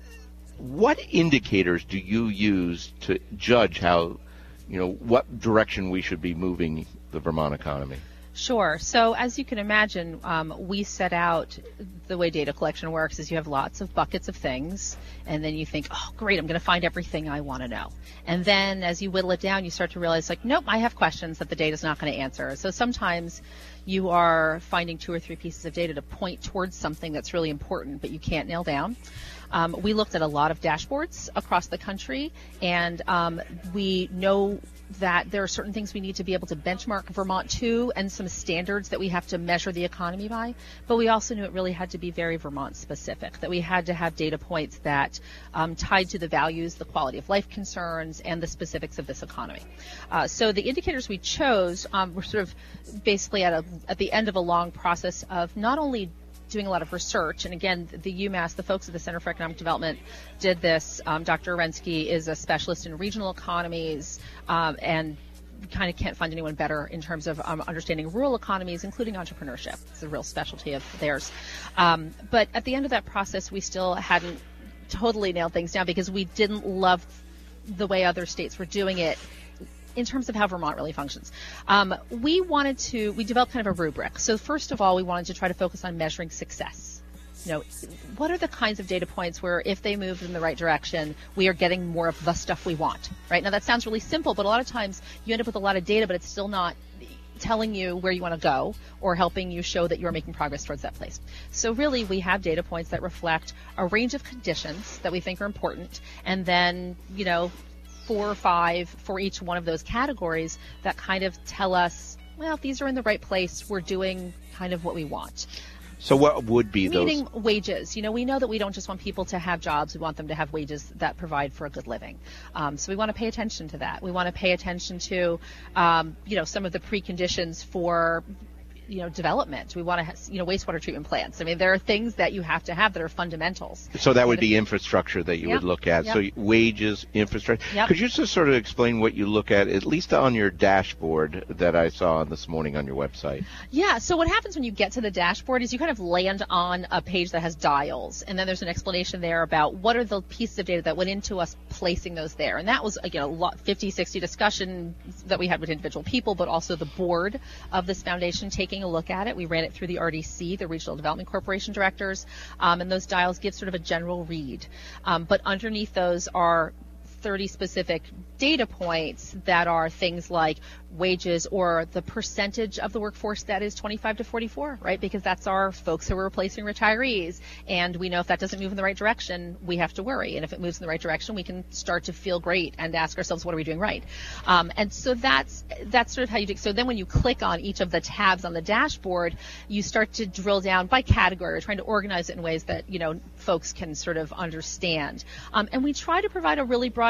What indicators do you use to judge how, you know, what direction we should be moving the Vermont economy? Sure. So as you can imagine, um, we set out the way data collection works is you have lots of buckets of things, and then you think, oh, great, I'm going to find everything I want to know. And then as you whittle it down, you start to realize, like, nope, I have questions that the data's not going to answer. So sometimes you are finding two or three pieces of data to point towards something that's really important, but you can't nail down. Um, we looked at a lot of dashboards across the country, and um, we know that there are certain things we need to be able to benchmark Vermont to and some standards that we have to measure the economy by, but we also knew it really had to be very Vermont specific, that we had to have data points that um, tied to the values, the quality of life concerns, and the specifics of this economy. Uh, so the indicators we chose um, were sort of basically at, a, at the end of a long process of not only doing a lot of research, and again, the UMass, the folks at the Center for Economic Development did this. Um, Doctor Orensky is a specialist in regional economies, um, and kind of can't find anyone better in terms of um, understanding rural economies, including entrepreneurship. It's a real specialty of theirs. Um, but at the end of that process, we still hadn't totally nailed things down because we didn't love the way other states were doing it in terms of how Vermont really functions. Um, we wanted to, we developed kind of a rubric. So first of all, we wanted to try to focus on measuring success. You know, what are the kinds of data points where if they move in the right direction, we are getting more of the stuff we want, right? Now that sounds really simple, but a lot of times you end up with a lot of data, but it's still not telling you where you want to go or helping you show that you're making progress towards that place. So really we have data points that reflect a range of conditions that we think are important, and then, you know, four or five for each one of those categories that kind of tell us, well, if these are in the right place, we're doing kind of what we want. So what would be those? Meaning wages. You know, we know that we don't just want people to have jobs. We want them to have wages that provide for a good living. Um, so we want to pay attention to that. We want to pay attention to, um, you know, some of the preconditions for, you know, development. We want to have, you know, wastewater treatment plants. I mean, there are things that you have to have that are fundamentals. So that would be infrastructure that you Yep. would look at. Yep. So wages, infrastructure. Yep. Could you just sort of explain what you look at, at least on your dashboard that I saw this morning on your website? Yeah, so what happens when you get to the dashboard is you kind of land on a page that has dials, and then there's an explanation there about what are the pieces of data that went into us placing those there. And that was, you know, a lot, fifty, sixty discussion that we had with individual people, but also the board of this foundation taking a look at it. We ran it through the R D C, the Regional Development Corporation directors, um, and those dials give sort of a general read. Um, but underneath those are thirty specific data points that are things like wages or the percentage of the workforce that is twenty-five to forty-four, right? Because that's our folks who are replacing retirees. And we know if that doesn't move in the right direction, we have to worry. And if it moves in the right direction, we can start to feel great and ask ourselves, what are we doing right? Um, and so that's, that's sort of how you do. So then when you click on each of the tabs on the dashboard, you start to drill down by category. We're trying to organize it in ways that, you know, folks can sort of understand. Um, and we try to provide a really broad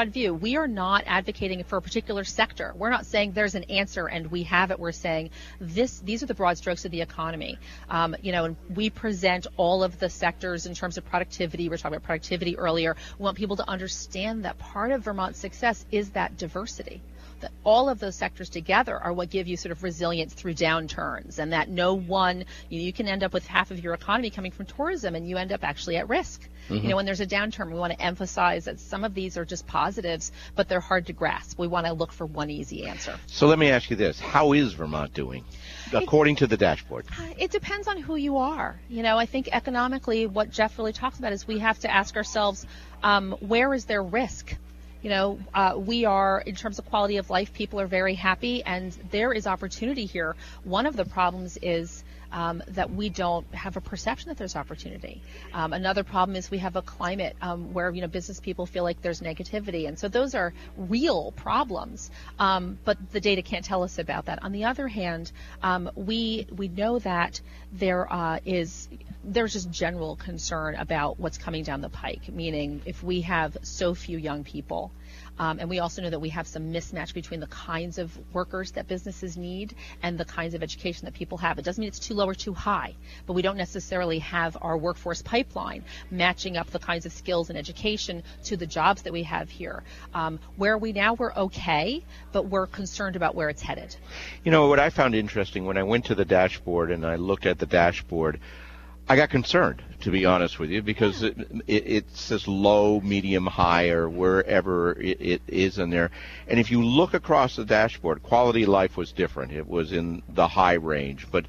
broad view. We are not advocating for a particular sector. We're not saying there's an answer and we have it. We're saying this. These are the broad strokes of the economy. Um, you know, and we present all of the sectors in terms of productivity. We were talking about productivity earlier. We want people to understand that part of Vermont's success is that diversity. That all of those sectors together are what give you sort of resilience through downturns, and that no one, you know, you can end up with half of your economy coming from tourism and you end up actually at risk. Mm-hmm. You know, when there's a downturn, we want to emphasize that some of these are just positives, but they're hard to grasp. We want to look for one easy answer. So let me ask you this. How is Vermont doing, according to the dashboard? It depends on who you are. You know, I think economically what Jeff really talks about is we have to ask ourselves, um, where is there risk? You know, uh, we are, in terms of quality of life, people are very happy, and there is opportunity here. One of the problems is um, that we don't have a perception that there's opportunity. Um, another problem is we have a climate um, where, you know, business people feel like there's negativity. And so those are real problems, um, but the data can't tell us about that. On the other hand, um, we we know that there uh, is there's just general concern about what's coming down the pike, meaning if we have so few young people, um, and we also know that we have some mismatch between the kinds of workers that businesses need and the kinds of education that people have. It doesn't mean it's too low or too high, but we don't necessarily have our workforce pipeline matching up the kinds of skills and education to the jobs that we have here. Um, where we now, we're okay, but we're concerned about where it's headed. You know, what I found interesting when I went to the dashboard and I looked at the dashboard, I got concerned, to be honest with you, because it, it, it says low, medium, high, or wherever it, it is in there. And if you look across the dashboard, quality of life was different. It was in the high range, but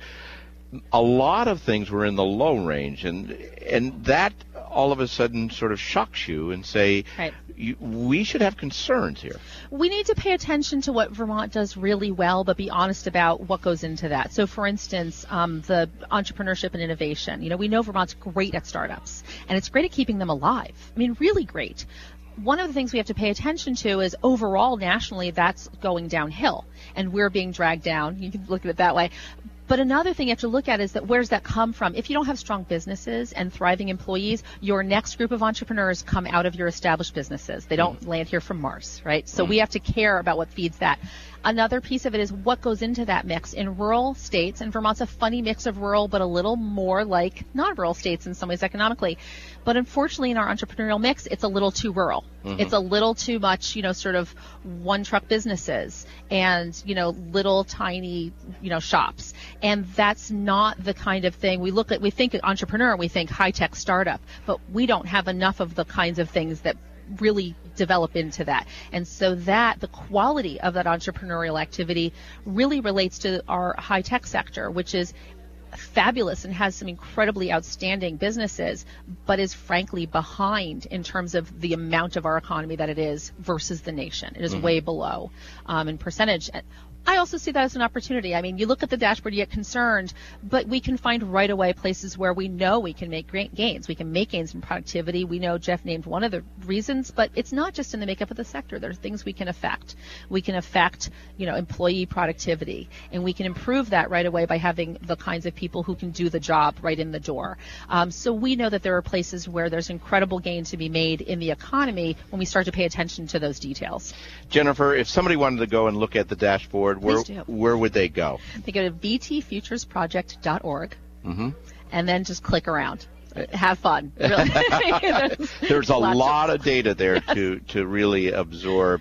a lot of things were in the low range, and and that all of a sudden sort of shocks you and say, right. you, we should have concerns here. We need to pay attention to what Vermont does really well, but be honest about what goes into that. So, for instance, um, the entrepreneurship and innovation. You know, we know Vermont's great at startups, and it's great at keeping them alive. I mean, really great. One of the things we have to pay attention to is overall, nationally, that's going downhill, and we're being dragged down. You can look at it that way. But another thing you have to look at is that where does that come from? If you don't have strong businesses and thriving employees, your next group of entrepreneurs come out of your established businesses. They don't mm-hmm. land here from Mars, right? So mm-hmm. we have to care about what feeds that. Another piece of it is what goes into that mix. In rural states, and Vermont's a funny mix of rural, but a little more like non-rural states in some ways economically. But unfortunately, in our entrepreneurial mix, it's a little too rural. Mm-hmm. It's a little too much, you know, sort of one-truck businesses and, you know, little tiny, you know, shops. And that's not the kind of thing we look at. We think entrepreneur and we think high-tech startup, but we don't have enough of the kinds of things that really develop into that. And so that the quality of that entrepreneurial activity really relates to our high-tech sector, which is fabulous and has some incredibly outstanding businesses, but is frankly behind in terms of the amount of our economy that it is versus the nation. It is mm-hmm. way below um, in percentage. I also see that as an opportunity. I mean, you look at the dashboard, you get concerned, but we can find right away places where we know we can make great gains. We can make gains in productivity. We know Jeff named one of the reasons, but it's not just in the makeup of the sector. There are things we can affect. We can affect, you know, employee productivity, and we can improve that right away by having the kinds of people who can do the job right in the door. Um, so we know that there are places where there's incredible gain to be made in the economy when we start to pay attention to those details. Jennifer, if somebody wanted to go and look at the dashboard, Where, where would they go? They go to v t futures project dot org mm-hmm. and then just click around. Have fun. Really. there's there's a lot of data there to, to really absorb.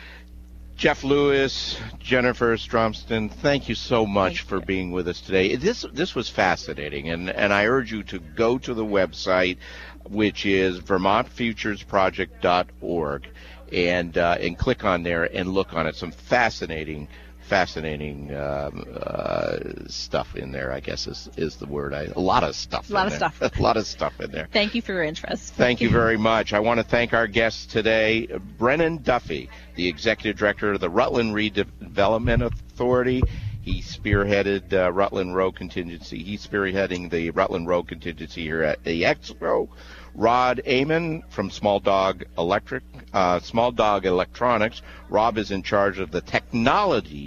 Jeff Lewis, Jennifer Stromston, thank you so much thank for you. being with us today. This this was fascinating, and, and I urge you to go to the website, which is vermont futures project dot org, and uh, and click on there and look on it. Some fascinating Fascinating um, uh, stuff in there, I guess is, is the word. I, a lot of stuff a lot in of there. stuff. a lot of stuff in there. Thank you for your interest. Thank you very much. I want to thank our guests today, Brennan Duffy, the Executive Director of the Rutland Redevelopment Authority. He spearheaded uh, Rutland Road Contingency. He's spearheading the Rutland Road Contingency here at the Expo. Rod Amon from Small Dog Electric, uh, Small Dog Electronics. Rob is in charge of the technology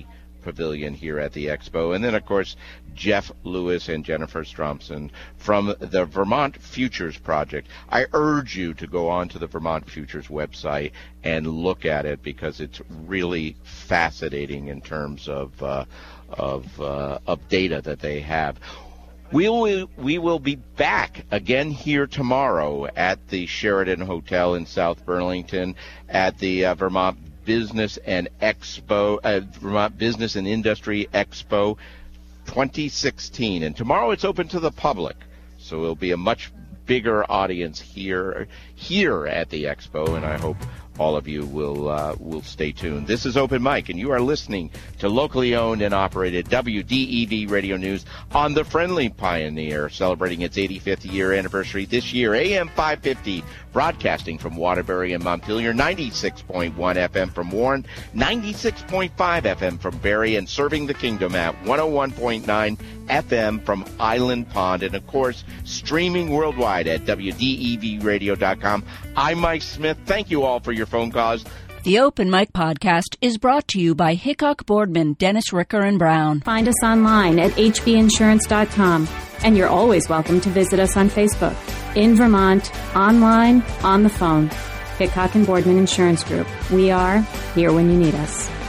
Pavilion here at the Expo. And then, of course, Jeff Lewis and Jennifer Stromson from the Vermont Futures Project. I urge you to go on to the Vermont Futures website and look at it because it's really fascinating in terms of uh, of uh, of data that they have. We will, we will be back again here tomorrow at the Sheraton Hotel in South Burlington at the uh, Vermont Business and Expo, uh, Vermont Business and Industry Expo twenty sixteen. And tomorrow it's open to the public, so it'll be a much bigger audience here here at the Expo, and I hope all of you will uh, will stay tuned. This is Open Mic, and you are listening to locally owned and operated W D E V Radio News on the Friendly Pioneer, celebrating its eighty-fifth year anniversary this year. A M five fifty, broadcasting from Waterbury and Montpelier, ninety-six point one F M from Warren, ninety-six point five F M from Barrie, and serving the Kingdom at one oh one point nine F M from Island Pond, and of course, streaming worldwide at W D E V radio dot com. I'm Mike Smith. Thank you all for your phone calls. The Open Mic podcast is brought to you by Hickok Boardman, Dennis Ricker and Brown. Find us online at H B insurance dot com, and you're always welcome to visit us on Facebook, in Vermont, online, on the phone. Hickok and Boardman Insurance Group. We are here when you need us.